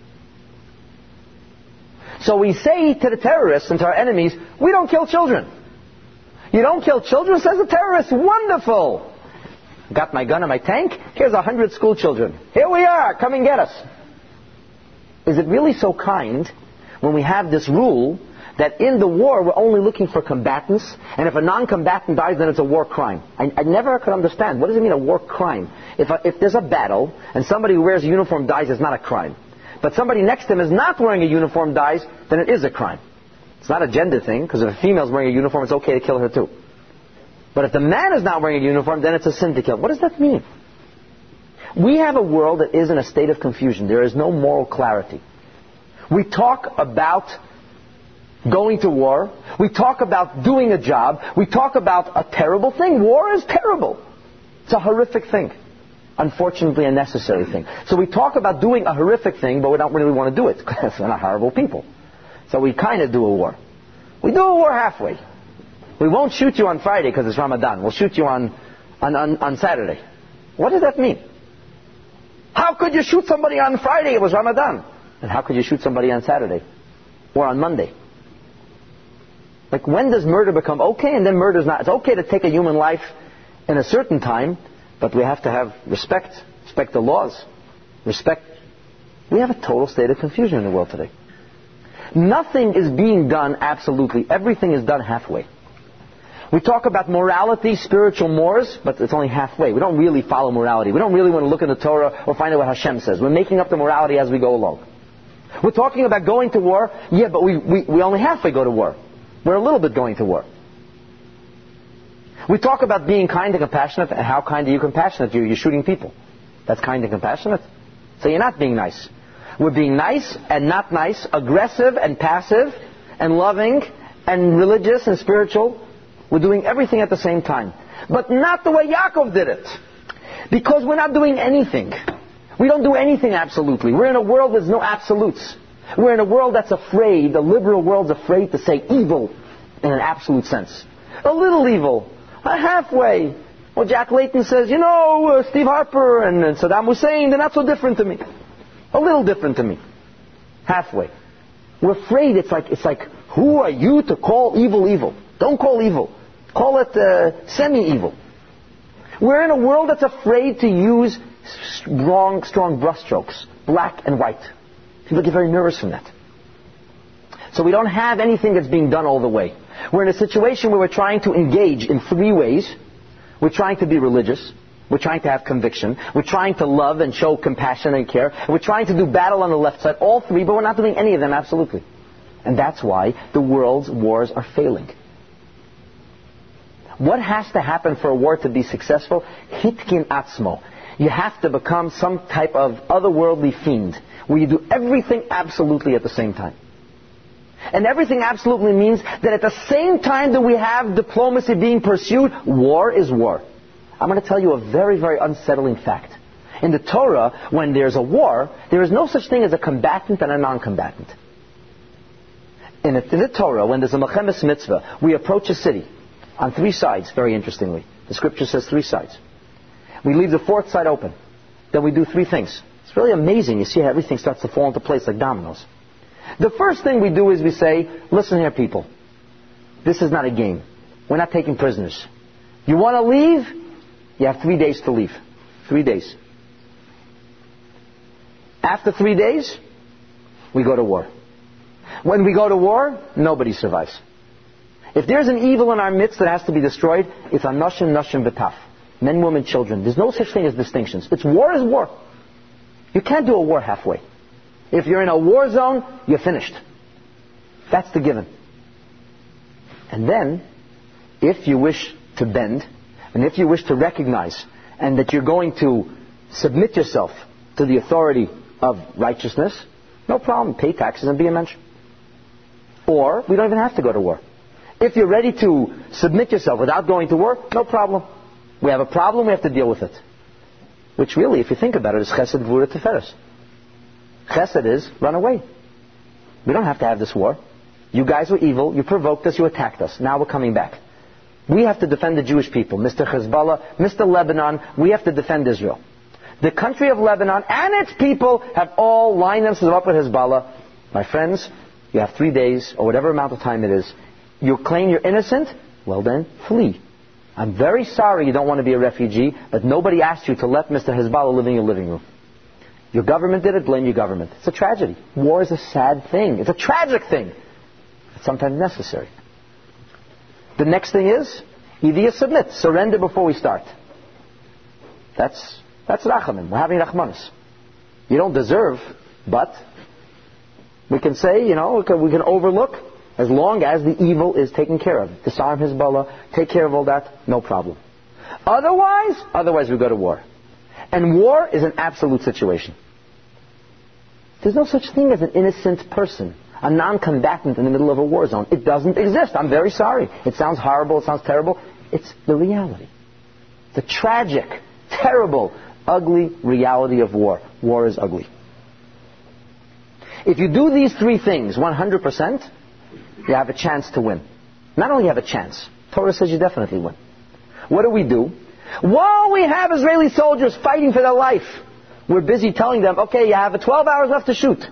So we say to the terrorists and to our enemies, we don't kill children. You don't kill children, says the terrorist. Wonderful. Got my gun and my tank. Here's 100 school children. Here we are. Come and get us. Is it really so kind when we have this rule that in the war we're only looking for combatants, and if a non-combatant dies, then it's a war crime? I never could understand. What does it mean, a war crime? If there's a battle and somebody who wears a uniform dies, it's not a crime. But somebody next to him is not wearing a uniform dies, then it is a crime. It's not a gender thing, because if a female's wearing a uniform, it's okay to kill her too. But if the man is not wearing a uniform, then it's a sin to kill. What does that mean? We have a world that is in a state of confusion. There is no moral clarity. We talk about going to war. We talk about doing a job. We talk about a terrible thing. War is terrible. It's a horrific thing. Unfortunately, a necessary thing. So we talk about doing a horrific thing, but we don't really want to do it, because we're not horrible people. So we kind of do a war. We do a war halfway. We won't shoot you on Friday because it's Ramadan. We'll shoot you on Saturday. What does that mean? How could you shoot somebody on Friday? It was Ramadan. And how could you shoot somebody on Saturday? Or on Monday? Like, when does murder become okay and then murder's not? It's okay to take a human life in a certain time, but we have to have respect. Respect the laws. Respect. We have a total state of confusion in the world today. Nothing is being done absolutely. Everything is done halfway. We talk about morality, spiritual mores, but it's only halfway. We don't really follow morality. We don't really want to look in the Torah or find out what Hashem says. We're making up the morality as we go along. We're talking about going to war. Yeah, but we only halfway go to war. We're a little bit going to war. We talk about being kind and compassionate. And how kind are you compassionate? You're shooting people. That's kind and compassionate. So you're not being nice. We're being nice and not nice, aggressive and passive, and loving and religious and spiritual. We're doing everything at the same time. But not the way Yaakov did it. Because we're not doing anything. We don't do anything absolutely. We're in a world with no absolutes. We're in a world that's afraid, the liberal world's afraid to say evil in an absolute sense. A little evil. A halfway. Well, Jack Layton says, Steve Harper and Saddam Hussein, they're not so different to me. A little different to me. Halfway. We're afraid. It's like, who are you to call evil evil? Don't call evil. Call it semi-evil. We're in a world that's afraid to use strong brushstrokes, black and white. People get very nervous from that. So we don't have anything that's being done all the way. We're in a situation where we're trying to engage in three ways. We're trying to be religious. We're trying to have conviction. We're trying to love and show compassion and care. And we're trying to do battle on the left side. All three, but we're not doing any of them absolutely. And that's why the world's wars are failing. What has to happen for a war to be successful? Hitkin atzmo. You have to become some type of otherworldly fiend, where you do everything absolutely at the same time. And everything absolutely means that at the same time that we have diplomacy being pursued, war is war. I'm going to tell you a very, very unsettling fact. In the Torah, when there's a war, there is no such thing as a combatant and a non-combatant. In the Torah, when there's a Mechemes mitzvah, we approach a city on 3 sides, very interestingly. The scripture says 3 sides. We leave the 4th side open. Then we do 3 things. It's really amazing. You see how everything starts to fall into place like dominoes. The first thing we do is we say, listen here, people. This is not a game. We're not taking prisoners. You want to leave? You have 3 days to leave. 3 days. After 3 days, we go to war. When we go to war, nobody survives. If there's an evil in our midst that has to be destroyed, it's anoshim, noshim, v'taf. Men, women, children. There's no such thing as distinctions. It's war is war. You can't do a war halfway. If you're in a war zone, you're finished. That's the given. And then, if you wish to bend, and if you wish to recognize, and that you're going to submit yourself to the authority of righteousness, no problem. Pay taxes and be a mensch. Or, we don't even have to go to war. If you're ready to submit yourself without going to war, no problem. We have a problem, we have to deal with it. Which really, if you think about it, is chesed gvura tiferes. Chesed is, run away. We don't have to have this war. You guys were evil, you provoked us, you attacked us. Now we're coming back. We have to defend the Jewish people. Mr. Hezbollah, Mr. Lebanon, we have to defend Israel. The country of Lebanon and its people have all lined themselves up with Hezbollah. My friends, you have 3 days, or whatever amount of time it is. You claim you're innocent? Well then, flee. I'm very sorry you don't want to be a refugee, but nobody asked you to let Mr. Hezbollah live in your living room. Your government did it, blame your government. It's a tragedy. War is a sad thing. It's a tragic thing. It's sometimes necessary. The next thing is, either you submit, surrender before we start. That's rachamim. We're having rachmanis. You don't deserve, but we can say, we can overlook, as long as the evil is taken care of. Disarm Hezbollah, take care of all that, no problem. Otherwise we go to war. And war is an absolute situation. There's no such thing as an innocent person, a non-combatant in the middle of a war zone. It doesn't exist. I'm very sorry. It sounds horrible, it sounds terrible. It's the reality. The tragic, terrible, ugly reality of war. War is ugly. If you do these 3 things 100%, you have a chance to win. Not only have a chance, Torah says you definitely win. What do? While we have Israeli soldiers fighting for their life, we're busy telling them, okay, you have 12 hours left to shoot.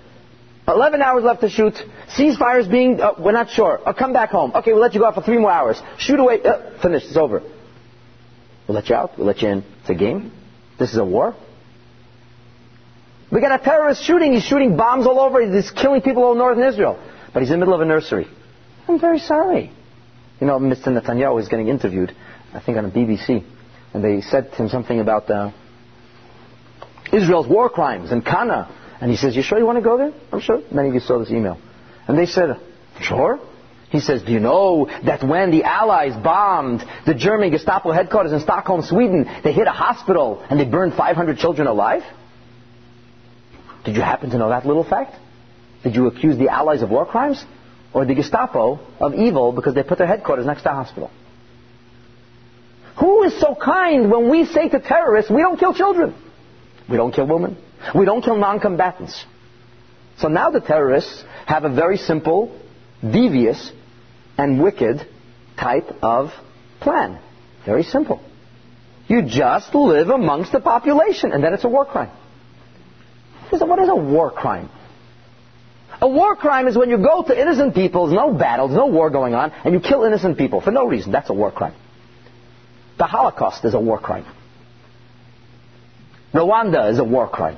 11 hours left to shoot. Ceasefire's being, we're not sure. Come back home. Okay, we'll let you go out for 3 more hours. Shoot away. Finished. It's over. We'll let you out. We'll let you in. It's a game. This is a war. We got a terrorist shooting. He's shooting bombs all over. He's killing people all over northern Israel. But he's in the middle of a nursery. I'm very sorry. Mr. Netanyahu is getting interviewed, I think on the BBC. And they said to him something about Israel's war crimes and Kana. And he says, you sure you want to go there? I'm sure. Many of you saw this email. And they said, sure. He says, do you know that when the Allies bombed the German Gestapo headquarters in Stockholm, Sweden, they hit a hospital and they burned 500 children alive? Did you happen to know that little fact? Did you accuse the Allies of war crimes? Or the Gestapo of evil because they put their headquarters next to a hospital? Who is so kind when we say to terrorists, we don't kill children? We don't kill women. We don't kill non-combatants. So now the terrorists have a very simple, devious, and wicked type of plan. Very simple. You just live amongst the population, and then it's a war crime. What is a war crime? A war crime is when you go to innocent people, there's no battle, there's no war going on, and you kill innocent people for no reason. That's a war crime. The Holocaust is a war crime. Rwanda is a war crime.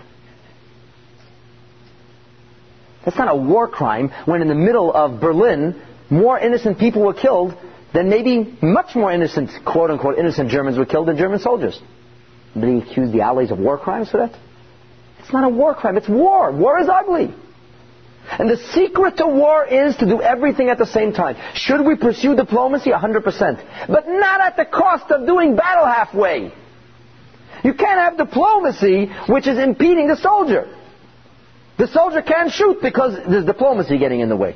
That's not a war crime when in the middle of Berlin, more innocent people were killed than maybe much more innocent, quote-unquote, innocent Germans were killed than German soldiers. Did he accuse the Allies of war crimes for that? It's not a war crime, it's war. War is ugly. And the secret to war is to do everything at the same time. Should we pursue diplomacy? 100%. But not at the cost of doing battle halfway. You can't have diplomacy which is impeding the soldier. The soldier can't shoot because there's diplomacy getting in the way.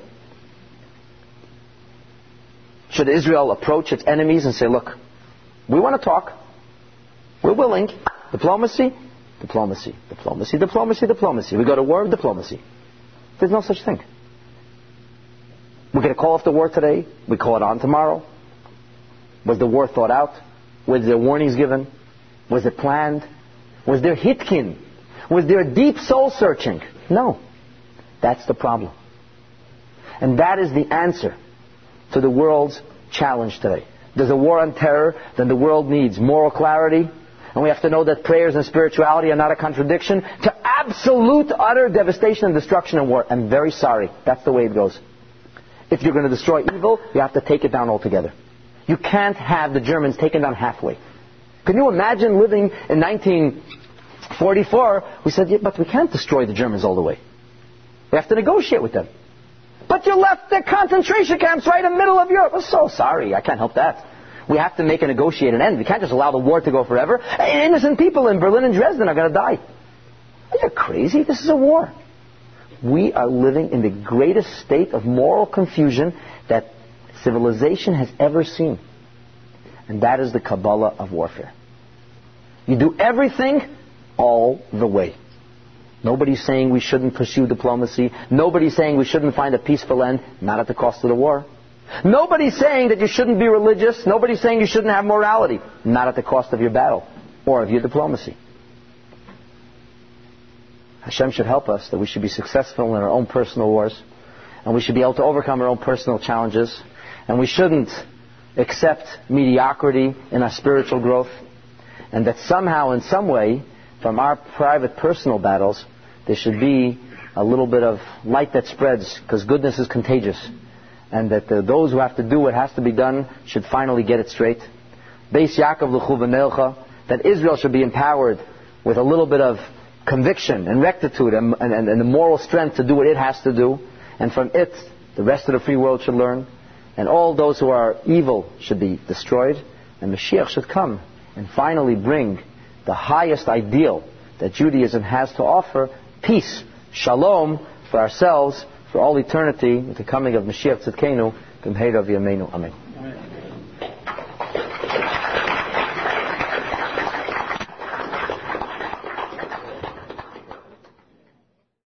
Should Israel approach its enemies and say, look, we want to talk. We're willing. Diplomacy, diplomacy, diplomacy, diplomacy, diplomacy. We go to war, diplomacy. There's no such thing. We're going to call off the war today. We call it on tomorrow. Was the war thought out? Was there warnings given? Was it planned? Was there hitkin? Was there deep soul searching? No. That's the problem. And that is the answer to the world's challenge today. There's a war on terror, then the world needs moral clarity. And we have to know that prayers and spirituality are not a contradiction to absolute, utter devastation and destruction and war. I'm very sorry. That's the way it goes. If you're going to destroy evil, you have to take it down altogether. You can't have the Germans taken down halfway. Can you imagine living in 1944? We said, yeah, but we can't destroy the Germans all the way. We have to negotiate with them. But you left the concentration camps right in the middle of Europe. I'm so sorry. I can't help that. We have to make a negotiated end. We can't just allow the war to go forever. Innocent people in Berlin and Dresden are going to die. Are you crazy? This is a war. We are living in the greatest state of moral confusion that civilization has ever seen. And that is the Kabbalah of warfare. You do everything all the way. Nobody's saying we shouldn't pursue diplomacy. Nobody's saying we shouldn't find a peaceful end, not at the cost of the war. Nobody's saying that you shouldn't be religious. Nobody's saying you shouldn't have morality, not at the cost of your battle or of your diplomacy. Hashem should help us that we should be successful in our own personal wars, and we should be able to overcome our own personal challenges, and we shouldn't accept mediocrity in our spiritual growth, and that somehow, in some way, from our private personal battles, there should be a little bit of light that spreads, because goodness is contagious, and that those who have to do what has to be done should finally get it straight. Beis Yaakov l'chu v'nelcha, that Israel should be empowered with a little bit of conviction and rectitude and the moral strength to do what it has to do, and from it, the rest of the free world should learn, and all those who are evil should be destroyed, and Mashiach should come and finally bring the highest ideal that Judaism has to offer, peace, shalom, for ourselves, for all eternity, with the coming of Mashiach Tzidkenu, B'mheira v'yameinu. Amen.